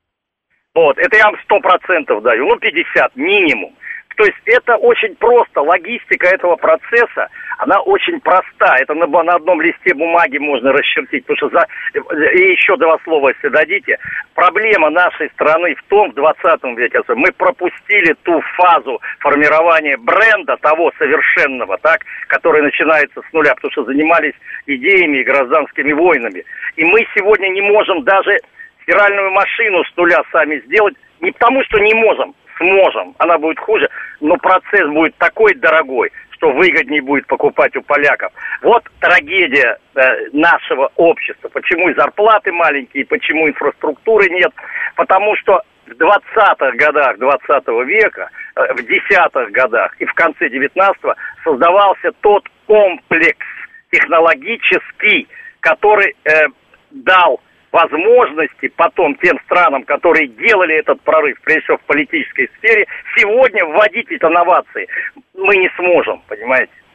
Вот, это я вам сто процентов даю, ну пятьдесят минимум. То есть это очень просто, логистика этого процесса, она очень проста. Это на, на одном листе бумаги можно расчертить. Потому что за... И еще два слова, если дадите. Проблема нашей страны в том, в двадцатом веке, мы пропустили ту фазу формирования бренда, того совершенного, так, который начинается с нуля, потому что занимались идеями и гражданскими войнами. И мы сегодня не можем даже стиральную машину с нуля сами сделать, не потому что не можем, сможем, она будет хуже, но процесс будет такой дорогой, что выгоднее будет покупать у поляков. Вот трагедия э, нашего общества. Почему и зарплаты маленькие, почему инфраструктуры нет. Потому что в двадцатых годах двадцатого века, э, в десятых годах и в конце девятнадцатого создавался тот комплекс технологический, который э, дал возможности потом тем странам, которые делали этот прорыв, прежде всего в политической сфере, сегодня вводить эти инновации мы не сможем, понимаете?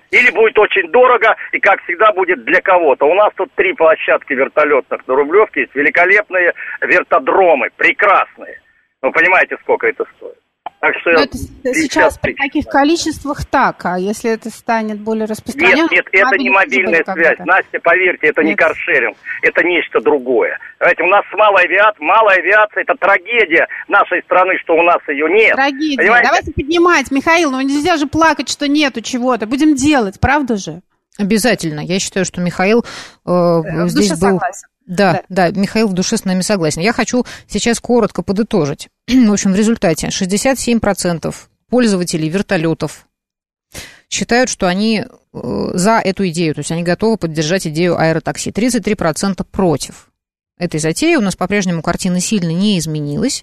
Или будет очень дорого, и, как всегда, будет для кого-то. У нас тут три площадки вертолетных на Рублевке, есть великолепные вертодромы, прекрасные. Вы понимаете, сколько это стоит? Так что это сейчас при таких количествах так, а если это станет более распространенным... Нет, нет, это не мобильная связь. Настя, поверьте, это нет. Не каршеринг, это нечто другое. Знаете, у нас малая авиация, малая авиация, это трагедия нашей страны, что у нас ее нет. Трагедия. Понимаете? Давайте поднимать, Михаил, ну нельзя же плакать, что нету чего-то. Будем делать, правда же? Обязательно. Я считаю, что Михаил э, здесь был... Согласен. Да, да, да, Михаил в душе с нами согласен. Я хочу сейчас коротко подытожить. В общем, в результате шестьдесят семь процентов пользователей вертолетов считают, что они за эту идею, то есть они готовы поддержать идею аэротакси. тридцать три процента против этой затеи. У нас по-прежнему картина сильно не изменилась.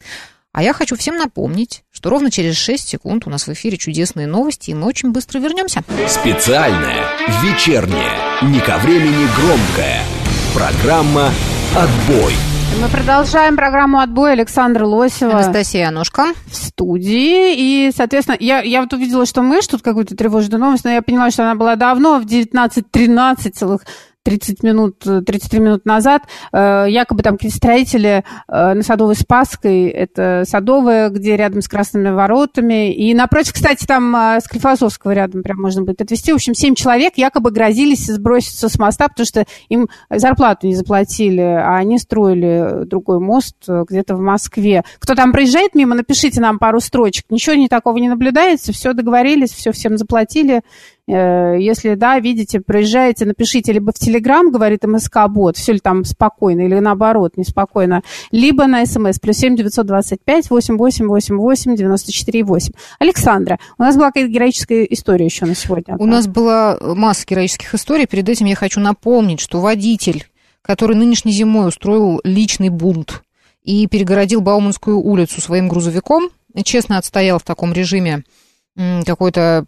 А я хочу всем напомнить, что ровно через шесть секунд у нас в эфире чудесные новости, и мы очень быстро вернемся. Специальная, вечерняя, не ко времени громкая. Программа «Отбой». Мы продолжаем программу «Отбой». Александра Лосева. Анастасия Анушка. В студии. И, соответственно, я, я вот увидела, что мышь тут какую-то тревожную новость, но я поняла, что она была давно, в девятнадцать тринадцать целых тридцать минут, тридцать три минут назад, якобы там какие-то строители на Садовой Спасской, это Садовая, где рядом с Красными воротами, и напротив, кстати, там Склифосовского рядом прям можно будет отвезти. В общем, семь человек якобы грозились сброситься с моста, потому что им зарплату не заплатили, а они строили другой мост где-то в Москве. Кто там проезжает мимо, напишите нам пару строчек. Ничего не такого не наблюдается, все договорились, все всем заплатили. Если, да, видите, проезжаете, напишите либо в Телеграм, говорит МСК-бот, все ли там спокойно, или наоборот, неспокойно, либо на СМС, плюс семь девятьсот двадцать пять восемь восемь восемь восемь девяносто четыре восемь. Александра, у нас была какая-то героическая история еще на сегодня. У нас была масса героических историй. Перед этим я хочу напомнить, что водитель, который нынешней зимой устроил личный бунт и перегородил Бауманскую улицу своим грузовиком, честно отстоял в таком режиме какой-то...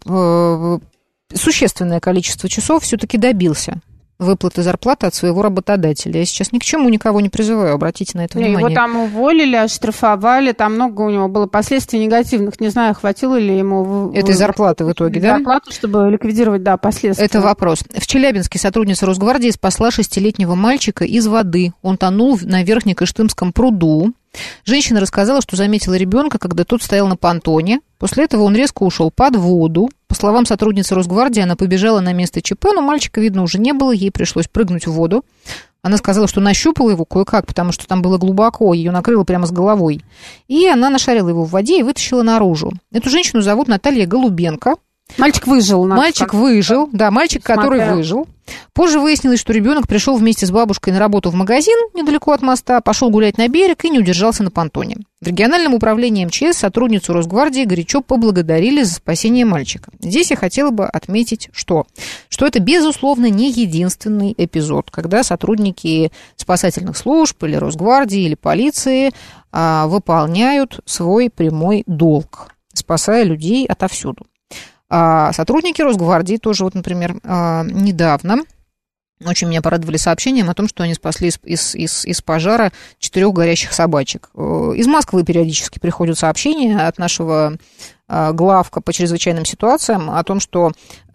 существенное количество часов, все-таки добился выплаты зарплаты от своего работодателя. Я сейчас ни к чему никого не призываю, обратите на это внимание. Его там уволили, оштрафовали, там много у него было последствий негативных. Не знаю, хватило ли ему... Этой зарплаты в итоге, да? Зарплату, чтобы ликвидировать, да, последствия. Это вопрос. В Челябинске сотрудница Росгвардии спасла шестилетнего мальчика из воды. Он тонул на Верхнекыштымском пруду. Женщина рассказала, что заметила ребенка, когда тот стоял на понтоне. После этого он резко ушел под воду. По словам сотрудницы Росгвардии, она побежала на место ЧП, но мальчика, видно, уже не было, ей пришлось прыгнуть в воду. Она сказала, что нащупала его кое-как, потому что там было глубоко, ее накрыло прямо с головой. И она нашарила его в воде и вытащила наружу. Эту женщину зовут Наталья Голубенко. Мальчик выжил. Мальчик как... выжил, да, мальчик, Смотря. который выжил. Позже выяснилось, что ребенок пришел вместе с бабушкой на работу в магазин недалеко от моста, пошел гулять на берег и не удержался на понтоне. В региональном управлении МЧС сотрудницу Росгвардии горячо поблагодарили за спасение мальчика. Здесь я хотела бы отметить, что, что это, безусловно, не единственный эпизод, когда сотрудники спасательных служб или Росгвардии, или полиции а, выполняют свой прямой долг, спасая людей отовсюду. А сотрудники Росгвардии тоже, вот, например, недавно очень меня порадовали сообщением о том, что они спасли из, из, из, из пожара четырех горящих собачек. Из Москвы периодически приходят сообщения от нашего главка по чрезвычайным ситуациям о том, что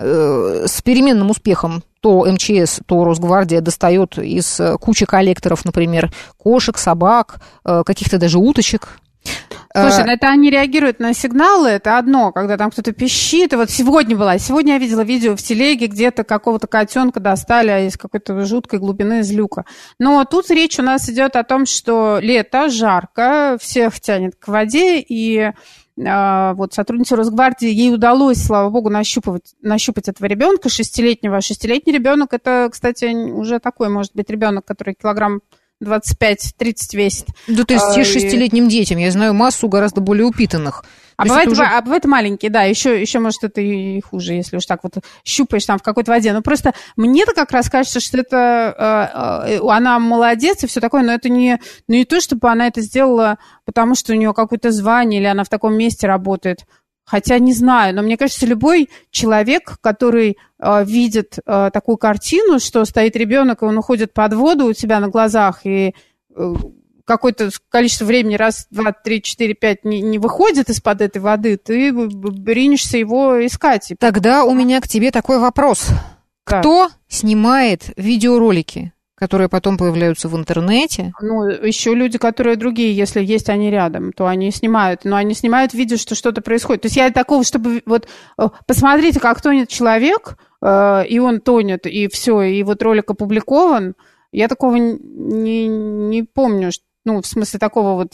с переменным успехом то МЧС, то Росгвардия достает из кучи коллекторов, например, кошек, собак, каких-то даже уточек. Слушай, ну это они реагируют на сигналы, это одно, когда там кто-то пищит. И вот сегодня была, сегодня я видела видео в телеге, где-то какого-то котенка достали из какой-то жуткой глубины из люка. Но тут речь у нас идет о том, что лето, жарко, всех тянет к воде, и а, вот сотрудница Росгвардии, ей удалось, слава богу, нащупать, нащупать этого ребенка шестилетнего. Шестилетний ребенок, это, кстати, уже такой, может быть, ребенок, который килограмм двадцать пять тридцать весит. Да, то есть и шестилетним детям, я знаю массу гораздо более упитанных. А бывает, уже... а бывает маленькие, да, еще, еще, может, это и хуже, если уж так вот щупаешь там в какой-то воде. Но просто мне-то как раз кажется, что это э, э, она молодец и все такое, но это не, ну, не то, чтобы она это сделала, потому что у нее какое-то звание или она в таком месте работает. Хотя не знаю, но мне кажется, любой человек, который э, видит э, такую картину, что стоит ребенок, и он уходит под воду у тебя на глазах, и э, какое-то количество времени, раз, два, три, четыре, пять, не, не выходит из-под этой воды, ты ринешься его искать. Тогда у меня к тебе такой вопрос. Да. Кто снимает видеоролики, которые потом появляются в интернете? Ну, еще люди, которые другие, если есть они рядом, то они снимают. Но они снимают, видя, что что-то происходит. То есть я такого, чтобы вот посмотрите, как тонет человек, и он тонет, и все, и вот ролик опубликован, я такого не, не помню. Ну, в смысле такого вот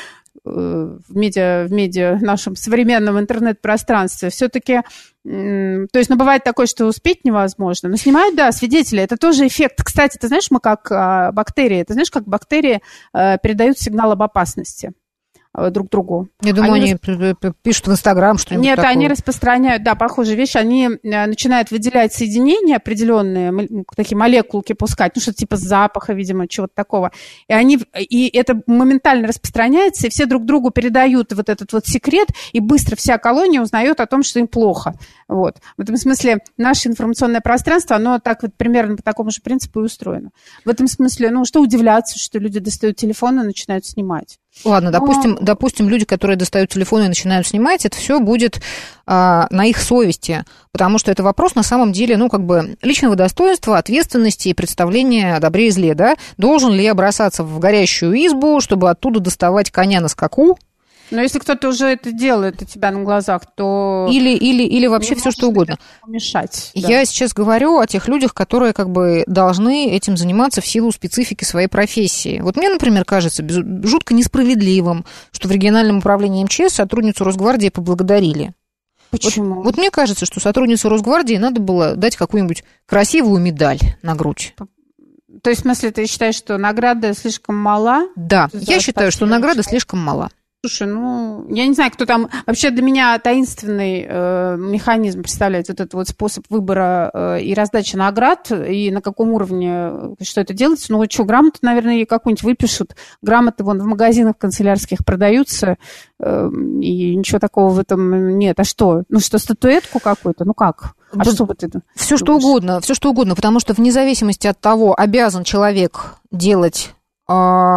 в медиа, в медиа, в нашем современном интернет-пространстве. Все-таки, то есть, ну, бывает такое, что успеть невозможно. Но снимают, да, свидетели. Это тоже эффект. Кстати, ты знаешь, мы как а, бактерии, ты знаешь, как бактерии а, передают сигнал об опасности друг другу. Я думаю, они, они пишут в Инстаграм что-нибудь Нет, такое. Они распространяют, да, похожие вещи. Они начинают выделять соединения определенные, такие молекулки пускать, ну, что-то типа запаха, видимо, чего-то такого. И, они, и это моментально распространяется, и все друг другу передают вот этот вот секрет, и быстро вся колония узнает о том, что им плохо. Вот. В этом смысле наше информационное пространство, оно так вот примерно по такому же принципу и устроено. В этом смысле, ну, что удивляться, что люди достают телефон и начинают снимать. Ладно, допустим, Но... допустим, люди, которые достают телефон и начинают снимать, это все будет а, на их совести, потому что это вопрос на самом деле, ну, как бы личного достоинства, ответственности и представления о добре и зле, да? Должен ли я бросаться в горящую избу, чтобы оттуда доставать коня на скаку? Но если кто-то уже это делает у тебя на глазах, то... Или, или, или вообще все что угодно. Помешать. Да. Я сейчас говорю о тех людях, которые как бы должны этим заниматься в силу специфики своей профессии. Вот мне, например, кажется жутко несправедливым, что в региональном управлении эм че эс сотрудницу Росгвардии поблагодарили. Почему? Вот, вот мне кажется, что сотруднице Росгвардии надо было дать какую-нибудь красивую медаль на грудь. То есть, в смысле, ты считаешь, что награда слишком мала? Да, я считаю, что награда слишком мала. Слушай, ну, я не знаю, кто там... Вообще для меня таинственный э, механизм представляет вот этот вот способ выбора э, и раздачи наград, и на каком уровне, что это делается. Ну, вот что, грамоты, наверное, ей какую-нибудь выпишут. Грамоты вон в магазинах канцелярских продаются, э, и ничего такого в этом нет. А что? Ну, что, статуэтку какую-то? Ну, как? А да, что вот это? Все что угодно, все что угодно, потому что вне зависимости от того, обязан человек делать э,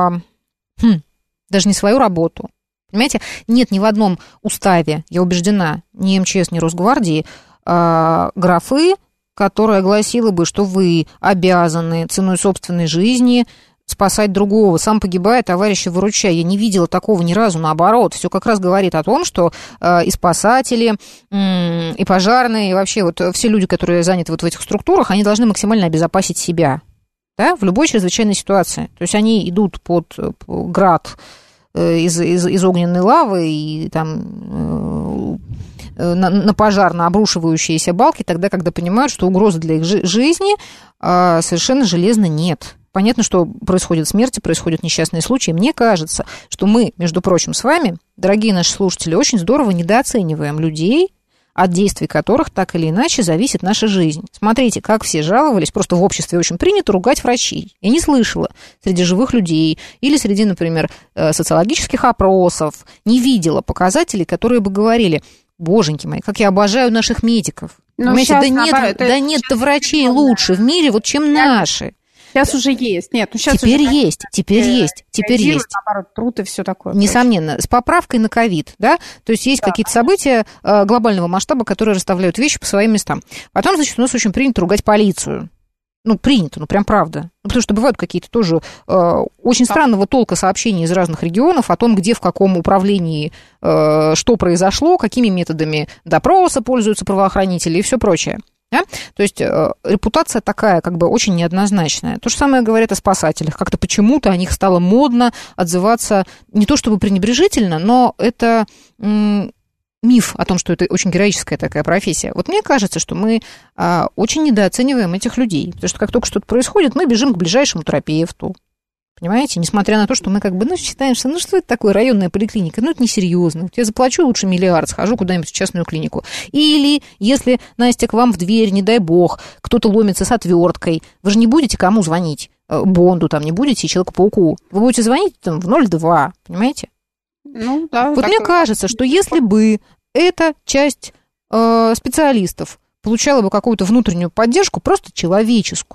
хм, даже не свою работу. Понимаете, нет ни в одном уставе, я убеждена, ни эм че эс, ни Росгвардии, э, графы, которая гласила бы, что вы обязаны ценой собственной жизни спасать другого. Сам погибая, товарища выручай. Я не видела такого ни разу, наоборот. Все как раз говорит о том, что э, и спасатели, э, и пожарные, и вообще вот все люди, которые заняты вот в этих структурах, они должны максимально обезопасить себя, да, в любой чрезвычайной ситуации. То есть они идут под град Из, из, из огненной лавы и там э, на, на пожар, на обрушивающиеся балки, тогда, когда понимают, что угрозы для их жи- жизни э, совершенно железно нет. Понятно, что происходят смерти, происходят несчастные случаи. Мне кажется, что мы, между прочим, с вами, дорогие наши слушатели, очень здорово недооцениваем людей, от действий которых так или иначе зависит наша жизнь. Смотрите, как все жаловались, просто в обществе очень принято ругать врачей. Я не слышала среди живых людей или среди, например, социологических опросов, не видела показателей, которые бы говорили: боженьки мои, как я обожаю наших медиков. Понимаете, да нет, наоборот, да нет-то врачей лучше в мире, вот чем наши. Сейчас уже есть. Нет, ну сейчас теперь уже есть, теперь есть, теперь есть. Наоборот, труд и все такое. Несомненно, с поправкой на ковид, да, то есть есть да. какие-то события э, глобального масштаба, которые расставляют вещи по своим местам. Потом, значит, у нас очень принято ругать полицию. Ну, принято, ну, прям правда. Ну, потому что бывают какие-то тоже э, очень странного толка сообщений из разных регионов о том, где, в каком управлении, э, что произошло, какими методами допроса пользуются правоохранители и все прочее. Да? То есть э, репутация такая, как бы, очень неоднозначная. То же самое говорят о спасателях. Как-то почему-то о них стало модно отзываться не то чтобы пренебрежительно, но это м- миф о том, что это очень героическая такая профессия. Вот мне кажется, что мы э, очень недооцениваем этих людей. Потому что как только что-то происходит, мы бежим к ближайшему терапевту. Понимаете? Несмотря на то, что мы как бы, ну, считаем, что, ну, что это такое, районная поликлиника? Ну, это несерьезно. Я заплачу лучше миллиард, схожу куда-нибудь в частную клинику. Или, если, Настя, к вам в дверь, не дай бог, кто-то ломится с отверткой, вы же не будете кому звонить? Бонду там не будете, Человеку-пауку. Вы будете звонить там в ноль два, понимаете? Ну, да. Вот мне кажется, что если бы эта часть э, специалистов получала бы какую-то внутреннюю поддержку, просто человеческую,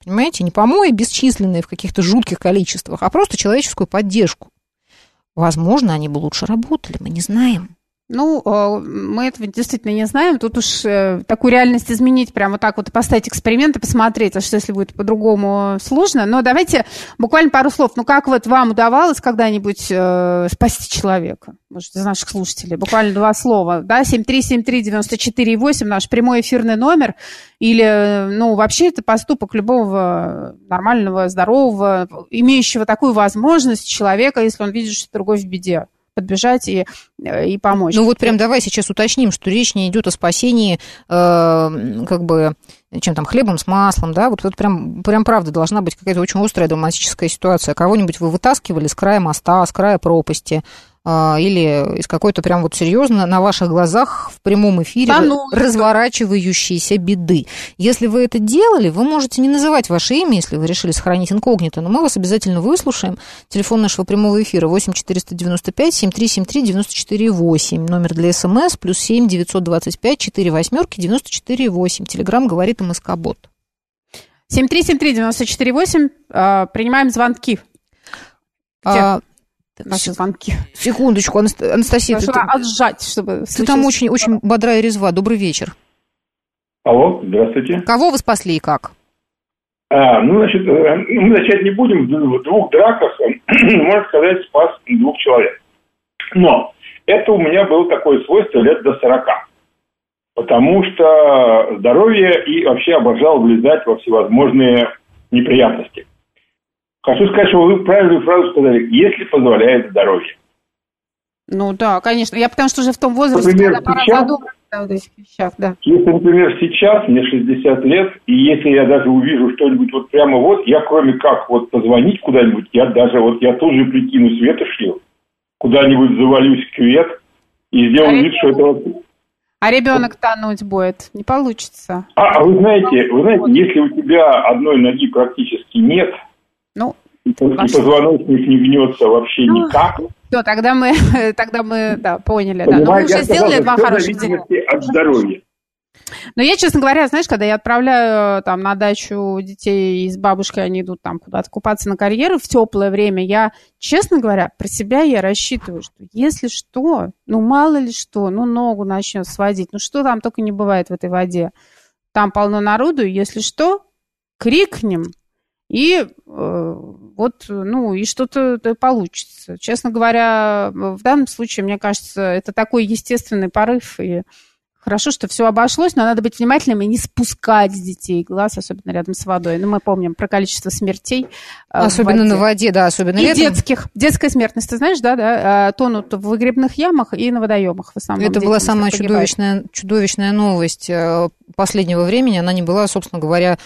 понимаете? Не помои бесчисленные в каких-то жутких количествах, а просто человеческую поддержку. Возможно, они бы лучше работали, мы не знаем. Ну, мы этого действительно не знаем. Тут уж такую реальность изменить, прямо вот так вот поставить эксперимент и посмотреть, а что если будет по-другому, сложно. Но давайте буквально пару слов. Ну, как вот вам удавалось когда-нибудь э, спасти человека? Может, из наших слушателей. Буквально два слова. Да, семь три семь три девять четыре восемь, наш прямой эфирный номер. Или, ну, вообще это поступок любого нормального, здорового, имеющего такую возможность человека, если он видит, что другой в беде, подбежать и, и помочь. Ну вот прям давай сейчас уточним, что речь не идет о спасении, э, как бы, чем там, хлебом с маслом, да, вот это прям, прям правда должна быть какая-то очень острая драматическая ситуация. Кого-нибудь вы вытаскивали с края моста, с края пропасти, или из какой-то прям вот серьезно на ваших глазах в прямом эфире да, ну, разворачивающейся беды. Если вы это делали, вы можете не называть ваше имя, если вы решили сохранить инкогнито, но мы вас обязательно выслушаем. Телефон нашего прямого эфира восемь четыреста девяносто пять семь три семь три девять четыре восемь. Номер для СМС плюс семь девятьсот двадцать пять четыре восьмерки девяносто четыре восемь. Телеграм говорит МСК-бот. семь три семь три девять четыре восемь. Принимаем звонки. А... Наши звонки. Секундочку, Анастасия. Ты, отжать, чтобы ты там очень, очень бодрая резва. Добрый вечер. Алло, здравствуйте. Кого вы спасли и как? А, ну, значит, мы начать не будем. В двух драках, можно сказать, спас двух человек. Но это у меня было такое свойство лет до сорока. Потому что здоровье и вообще обожал влезать во всевозможные неприятности. Хочу сказать, что вы правильную фразу сказали, если позволяет здоровье. Ну да, конечно. Я потому что уже в том возрасте, например, когда пора сейчас, задуматься о этих вещах, да. Если, например, сейчас мне шестьдесят лет, и если я даже увижу что-нибудь вот прямо вот, я кроме как вот позвонить куда-нибудь, я даже вот я тут же прикину светошью, куда-нибудь завалюсь в кювет и сделаю а вид, что это вот... А ребенок тонуть будет? Не получится. А, а вы знаете, вы знаете, если у тебя одной ноги практически нет, ну, и позвоночник не гнется вообще ну, никак. Все, тогда мы, тогда мы, да, поняли. Да. Ну, мы уже сделали два хороших дела. От здоровья. Но я, честно говоря, знаешь, когда я отправляю там на дачу детей с бабушкой, они идут там куда-то купаться на карьеры в теплое время, я, честно говоря, про себя я рассчитываю, что если что, ну мало ли что, ну ногу начнет сводить, ну что там только не бывает в этой воде. Там полно народу, и если что, крикнем. И э, вот, ну, и что-то получится. Честно говоря, в данном случае, мне кажется, это такой естественный порыв, и хорошо, что все обошлось, но надо быть внимательным и не спускать с детей глаз, особенно рядом с водой. Ну, мы помним про количество смертей. Особенно в воде. На воде, да, особенно и летом. детских. Детская смертность, ты знаешь, да, да, тонут в выгребных ямах и на водоемах в основном. Это была самая чудовищная, чудовищная новость последнего времени. Она не была, собственно говоря,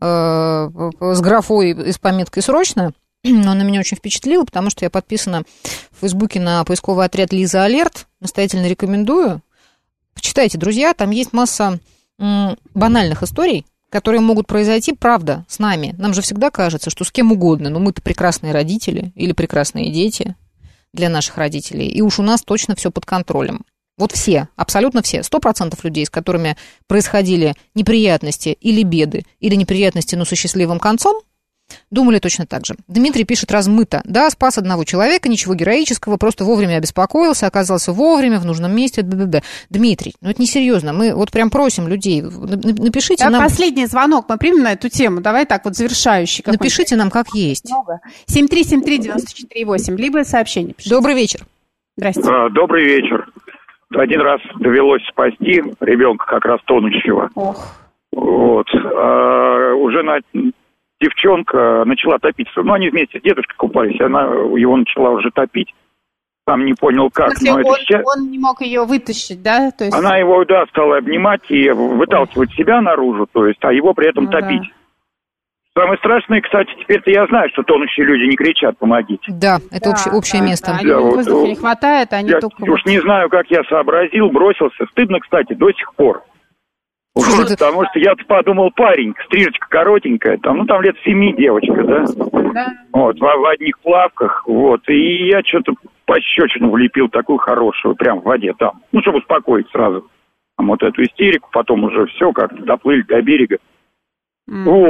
с графой и с пометкой «Срочно», но она меня очень впечатлила, потому что я подписана в Фейсбуке на поисковый отряд «Лиза Алерт». Настоятельно рекомендую. Почитайте, друзья, там есть масса м, банальных историй, которые могут произойти, правда, с нами. Нам же всегда кажется, что с кем угодно, но мы-то прекрасные родители или прекрасные дети для наших родителей, и уж у нас точно все под контролем. Вот все, абсолютно все, сто процентов людей, с которыми происходили неприятности или беды, или неприятности, но со счастливым концом, думали точно так же. Дмитрий пишет размыто. Да, спас одного человека, ничего героического, просто вовремя обеспокоился, оказался вовремя, в нужном месте. Б-б-б. Дмитрий, ну это несерьезно. Мы вот прям просим людей, напишите да, нам... Последний звонок мы примем на эту тему. Давай так вот завершающий. Напишите нам, как есть. семь три семь три девять четыре восемь, либо сообщение пишите. Добрый вечер. Здрасте. А, добрый вечер. Один раз довелось спасти ребенка как раз тонущего. Ох. Вот. А, уже на... девчонка начала топиться. Ну, они вместе с дедушкой купались, она его начала уже топить. Сам не понял, как. В смысле, но он, это сейчас... он не мог ее вытащить, да? То есть... Она его, да, стала обнимать и выталкивать себя наружу, то есть, а его при этом ну, топить. Да. Самое страшное, кстати, теперь-то я знаю, что тонущие люди не кричат «помогите». Да, это да, общее, общее да, место. Да, они да, воздуха вот, не хватает, они я только... уж не знаю, как я сообразил, бросился. Стыдно, кстати, до сих пор. Что это? Потому что я-то подумал, парень, стрижечка коротенькая, там, ну, там лет семи девочка, да? Да. Вот, в, в одних плавках, вот, и я что-то пощечину влепил такую хорошую, прям в воде там, ну, чтобы успокоить сразу. Там вот эту истерику, потом уже все, как-то доплыли до берега. Mm-hmm. Вот,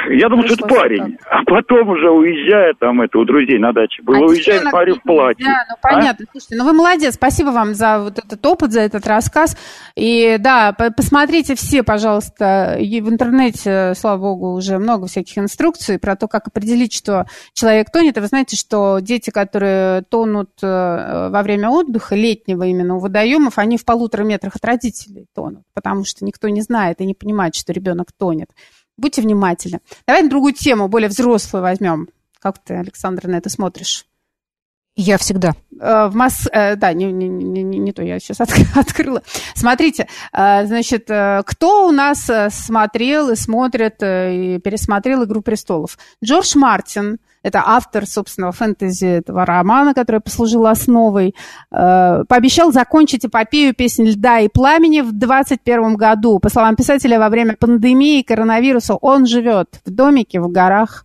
Я думал, что это парень. Так. А потом уже уезжая, там это у друзей на даче было, а уезжая, смотрю, в платье. Да, ну понятно. А? Слушайте, ну вы молодец, спасибо вам за вот этот опыт, за этот рассказ. И да, посмотрите все, пожалуйста, и в интернете, слава богу, уже много всяких инструкций про то, как определить, что человек тонет. И вы знаете, что дети, которые тонут во время отдыха, летнего именно у водоемов, они в полутора метрах от родителей тонут, потому что никто не знает и не понимает, что ребенок тонет. Будьте внимательны. Давай другую тему, более взрослую возьмем. Как ты, Александра, на это смотришь? Я всегда. В Мос... Да, не, не, не, не то, я сейчас открыла. Смотрите, значит, кто у нас смотрел и смотрит, и пересмотрел «Игру престолов»? Джордж Мартин, это автор, собственно, фэнтези этого романа, который послужил основой, пообещал закончить эпопею «Песнь льда и пламени» в двадцать первом году. По словам писателя, во время пандемии коронавируса он живет в домике в горах.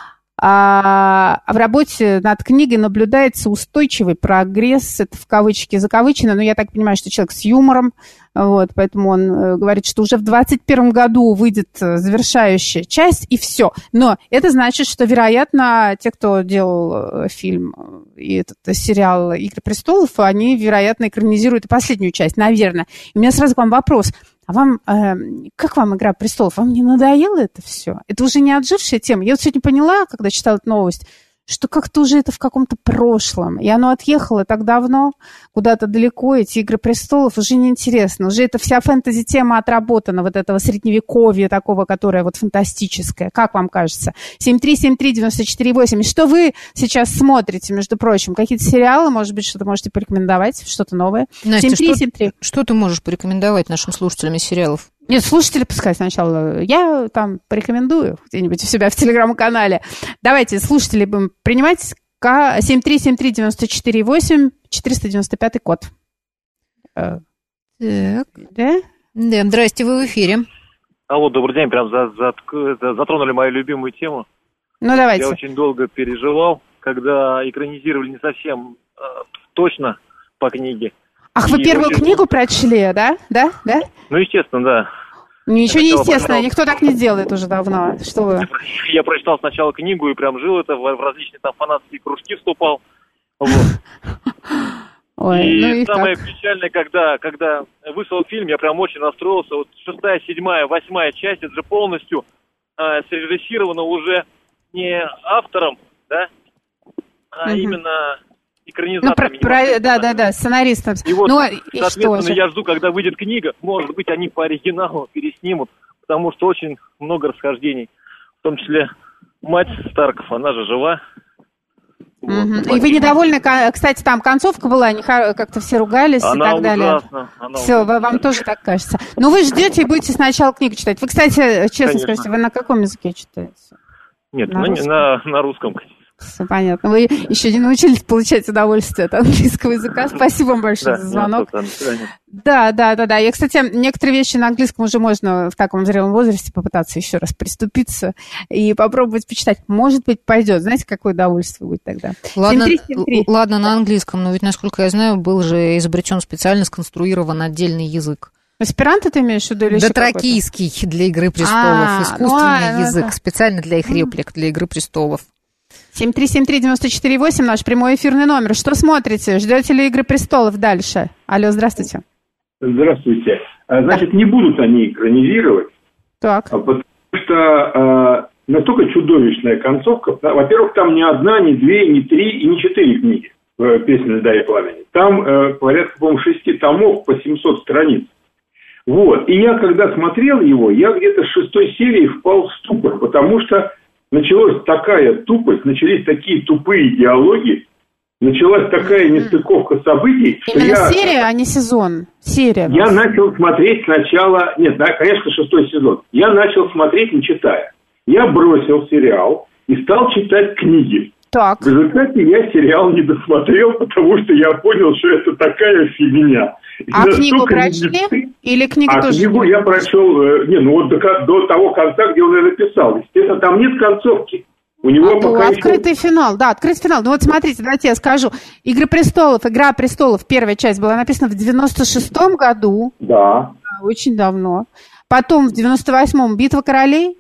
А в работе над книгой наблюдается устойчивый прогресс, это в кавычки закавычено, но я так понимаю, что человек с юмором, вот, поэтому он говорит, что уже в двадцать первом году выйдет завершающая часть, и все. Но это значит, что, вероятно, те, кто делал фильм и этот сериал «Игры престолов», они, вероятно, экранизируют и последнюю часть, наверное. И у меня сразу к вам вопрос. А вам, э, как вам «Игра престолов»? Вам не надоело это все? Это уже не отжившая тема. Я вот сегодня поняла, когда читала эту новость, что как-то уже это в каком-то прошлом. И оно отъехало так давно, куда-то далеко, эти «Игры престолов» уже неинтересно. Уже эта вся фэнтези-тема отработана, вот этого средневековья такого, которое вот фантастическое. Как вам кажется? семь три семь три девять четыре восемь. И что вы сейчас смотрите, между прочим? Какие-то сериалы, может быть, что-то можете порекомендовать? Что-то новое? Настя, семь три семь три. Что, что ты можешь порекомендовать нашим слушателям из сериалов? Нет, слушатели пускай сначала. Я там порекомендую где-нибудь у себя в телеграм-канале. Давайте, слушатели, будем принимать. семь три семь три девять четыре восемь, четыреста девяносто пятый код. Так. Да? Да, здрасте, вы в эфире. Алло, добрый день. Прям за, за, затронули мою любимую тему. Ну, давайте. Я очень долго переживал, когда экранизировали не совсем э, точно по книге. Ах, вы и первую очень... книгу прочли, да? Да? Да? Ну, естественно, да. Ничего не естественно, никто так не делает уже давно. Что вы? Я прочитал сначала книгу и прям жил это, в различные там фанатские кружки вступал. Вот. Ой, и ну и самое как? Печальное, когда, когда вышел фильм, я прям очень расстроился. Вот шестая, седьмая, восьмая часть, это же полностью э, срежиссировано уже не автором, да, а угу. именно... экранизаторами. Ну, про, про, да, да, да, сценаристом. И вот, ну, и соответственно, что я жду, когда выйдет книга, может быть, они по оригиналу переснимут, потому что очень много расхождений. В том числе мать Старков, она же жива. Угу. Вот. И вы недовольны, кстати, там концовка была, они как-то все ругались она и так далее. Ужасна, она все, ужасна. Вам тоже так кажется. Но вы ждете и будете сначала книгу читать. Вы, кстати, честно Конечно. скажите, вы на каком языке читаете? Нет, на, русском? на, на русском. Все понятно. Вы еще не научились получать удовольствие от английского языка. Спасибо вам большое да, за звонок. Нет, да, да, да, да. И, кстати, некоторые вещи на английском уже можно в таком зрелом возрасте попытаться еще раз приступиться и попробовать почитать. Может быть, пойдет. Знаете, какое удовольствие будет тогда? Ладно, семь три семь три. Ладно, на английском, но ведь, насколько я знаю, был же изобретен специально сконструирован отдельный язык. Аспиранты ты имеешь в виду? Или дотракийский для «Игры престолов». А, искусственный ну, язык, да. специально для их реплик, для «Игры престолов». семь три семь три девять четыре восемь, наш прямой эфирный номер. Что смотрите? Ждете ли «Игры престолов» дальше? Алло, здравствуйте. Здравствуйте. Значит, не будут они экранизировать. Так. Потому что э, настолько чудовищная концовка. Во-первых, там не одна, не две, не три и не четыре книги «Песня льда и пламени». Там э, порядка, по-моему, шести томов по семьсот страниц. Вот. И я, когда смотрел его, я где-то с шестой серии впал в ступор, потому что началась такая тупость, начались такие тупые диалоги, началась такая нестыковка событий, что именно я... серия, а не сезон. Серия. Я начал смотреть сначала... Нет, да, конечно, шестой сезон. Я начал смотреть, не читая. Я бросил сериал и стал читать книги. Так. В результате я сериал не досмотрел, потому что я понял, что это такая фигня. А книгу прочли? Или книгу а тоже? книгу я прочел, не, ну вот до, до того конца, где он ее написал. Естественно, там нет концовки. У него а, пока открытый еще... финал, да, открытый финал. Ну вот смотрите, давайте я скажу. «Игры престолов», «Игра престолов», первая часть была написана в девяносто шестом году. Да. Очень давно. Потом в девяносто восьмом «Битва королей».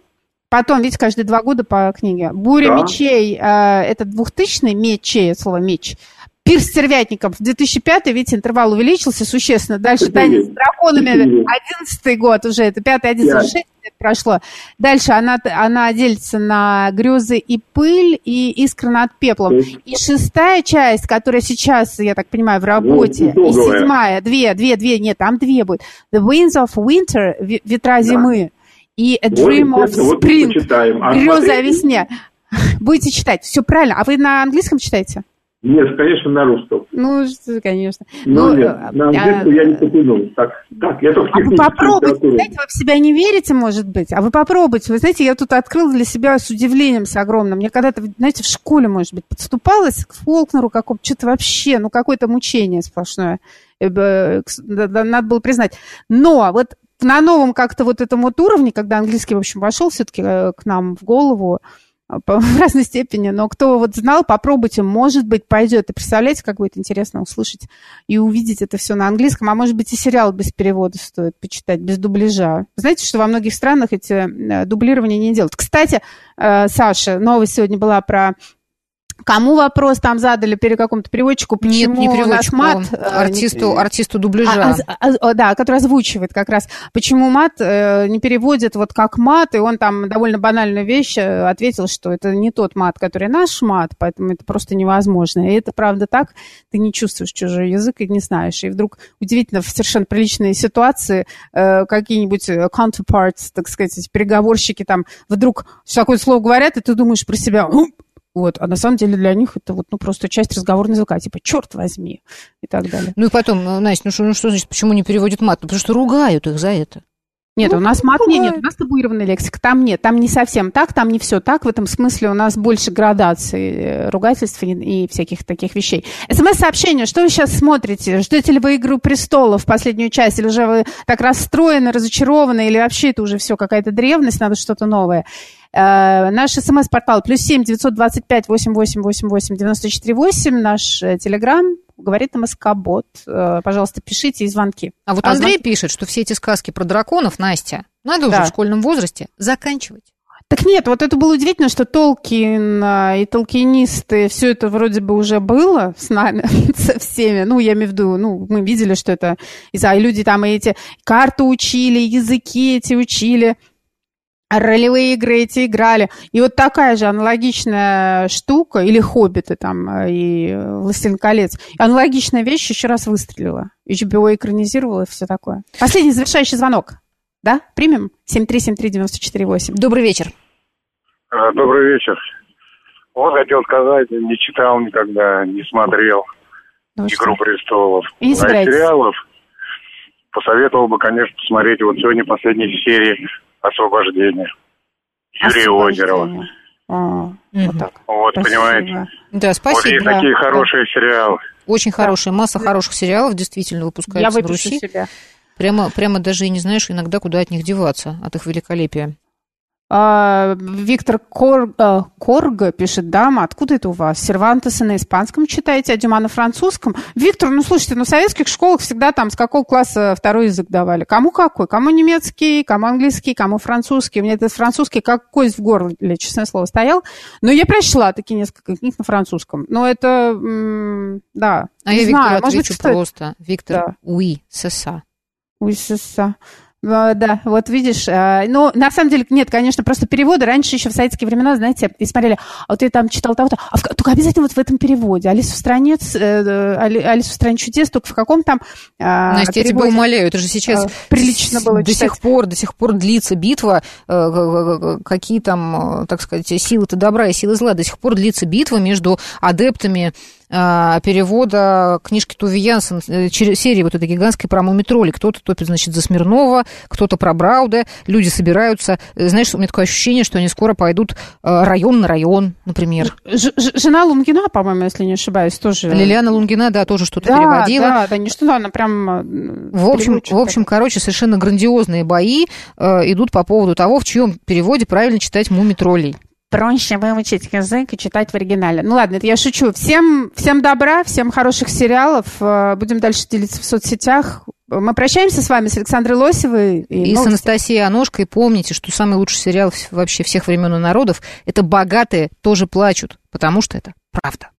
Потом, видите, каждые два года по книге. «Буря да. мечей», э, это двухтысячный, мечей, от слова меч. «Пир стервятников» в две тысячи пятый, видите, интервал увеличился существенно. Дальше «Танец с драконами», одиннадцатый год уже, это пятый, одиннадцатый, шесть лет прошло. Дальше она, она делится на «Грезы и пыль» и «Искры над пеплом». И шестая часть, которая сейчас, я так понимаю, в работе, ну, и седьмая, две, две, две, нет, там две будет. «The Winds of Winter», «Ветра зимы», да. И «A Dream вот, of Spring», а «Грезы о весне». Будете читать, все правильно. А вы на английском читаете? Нет, конечно, на русском. Ну, конечно. Ну, ну нет, на английском а... я не потянул. Так, так, я только а вы попробуйте, знаете, вы в себя не верите, может быть, а вы попробуйте. Вы знаете, я тут открыла для себя с удивлением, с огромным. Мне когда-то, знаете, в школе, может быть, подступалась к Фолкнеру какому-то, что-то вообще, ну, какое-то мучение сплошное. Надо было признать. Но вот на новом как-то вот этом вот уровне, когда английский, в общем, вошел все-таки к нам в голову, в разной степени, но кто вот знал, попробуйте, может быть, пойдет. И представляете, как будет интересно услышать и увидеть это все на английском, а может быть, и сериал без перевода стоит почитать, без дубляжа. Знаете, что во многих странах эти дублирования не делают. Кстати, Саша, новость сегодня была про... Кому вопрос там задали перед какому-то переводчику, почему Нет, не переводчику, у нас мат... Артисту, артисту дубляжа. А, а, а, да, который озвучивает как раз. Почему мат э, не переводит вот как мат, и он там довольно банальную вещь ответил, что это не тот мат, который наш мат, поэтому это просто невозможно. И это правда так, ты не чувствуешь чужой язык и не знаешь. И вдруг удивительно в совершенно приличной ситуации э, какие-нибудь counterparts, так сказать, эти переговорщики там вдруг такое слово говорят, и ты думаешь про себя... Вот, а на самом деле для них это вот, ну, просто часть разговорного языка, типа, черт возьми, и так далее. Ну и потом, Настя, ну что, ну что значит, почему не переводят мат? Ну, потому что ругают их за это. Нет, ну, у нас мат ругают. нет, у нас табуированная лексика, там нет, там не совсем так, там не все так, в этом смысле у нас больше градаций ругательств и, и всяких таких вещей. СМС-сообщение, что вы сейчас смотрите? Ждете ли вы «Игру престолов» в последнюю часть, или уже вы так расстроены, разочарованы, или вообще это уже все какая-то древность, надо что-то новое? Uh, наш смс-портал плюс семь девятьсот двадцать пять восемь восемь восемь восемь девяносто четыре восемь, наш телеграм, говорит МСК-бот. Uh, пожалуйста, пишите и звонки. А вот а Андрей звон... пишет, что все эти сказки про драконов, Настя, надо да. уже в школьном возрасте заканчивать. Так нет, вот это было удивительно, что Толкин и толкинисты, все это вроде бы уже было с нами, со всеми. Ну, я имею в виду, ну, мы видели, что это... И люди там и эти карты учили, языки эти учили. Ролевые игры эти играли. И вот такая же аналогичная штука, или «Хоббиты» там, и «Властелин колец», аналогичная вещь еще раз выстрелила. эйч би о экранизировала и все такое. Последний завершающий звонок. Да? Примем? семь три семь три девять четыре восемь. Добрый вечер. Добрый вечер. Вот хотел сказать, не читал никогда, не смотрел ну, «Игру что? престолов». И а сериалов посоветовал бы, конечно, посмотреть вот сегодня последней серии «Освобождение» Юрия Озерова. А, вот так. Вот, понимаете? Да, спасибо. Вот есть да, такие да. хорошие сериалы. Очень да. хорошие, масса да. хороших сериалов действительно выпускаются Я в Руси. Себя. Прямо, прямо даже и не знаешь иногда, куда от них деваться, от их великолепия. А, Виктор Кор... Корга пишет, дама, откуда это у вас? Сервантеса на испанском читаете, а Дюма на французском? Виктор, ну слушайте, ну в советских школах всегда там с какого класса второй язык давали? Кому какой? Кому немецкий, кому английский, кому французский. У меня этот французский как кость в горле, честное слово, стоял. Но я прочла такие несколько книг на французском. Но это, м- да, А не я знаю. Виктору Может отвечу быть, просто. Виктор, да. oui, c'est ça. Oui, c'est ça. Да, вот видишь, ну, на самом деле, нет, конечно, просто переводы. Раньше еще в советские времена, знаете, и смотрели, а вот ты там читал того-то, а в, только обязательно вот в этом переводе. Алису в стране, э, Алису в стране чудес, только в каком там э, Настя, переводе, я тебя умоляю, это же сейчас э, прилично было до читать. сих пор, до сих пор длится битва, э, какие там, так сказать, силы-то добра и силы зла, до сих пор длится битва между адептами перевода книжки Туве Янсен, серии вот этой гигантской про мумий-тролли. Кто-то топит, значит, за Смирнова, кто-то про Брауда. Люди собираются. Знаешь, у меня такое ощущение, что они скоро пойдут район на район, например. Ж- ж- жена Лунгина, по-моему, если не ошибаюсь, тоже. Лилиана Лунгина, да, тоже что-то да, переводила. Да, да, не что-то, она прям... В общем, в общем, короче, совершенно грандиозные бои э, идут по поводу того, в чьем переводе правильно читать мумий-троллей. Проще выучить язык и читать в оригинале. Ну ладно, это я шучу. Всем, всем добра, всем хороших сериалов. Будем дальше делиться в соцсетях. Мы прощаемся с вами, с Александрой Лосевой. И, и с Анастасией Аношкой. Помните, что самый лучший сериал вообще всех времен и народов – это «Богатые тоже плачут», потому что это правда.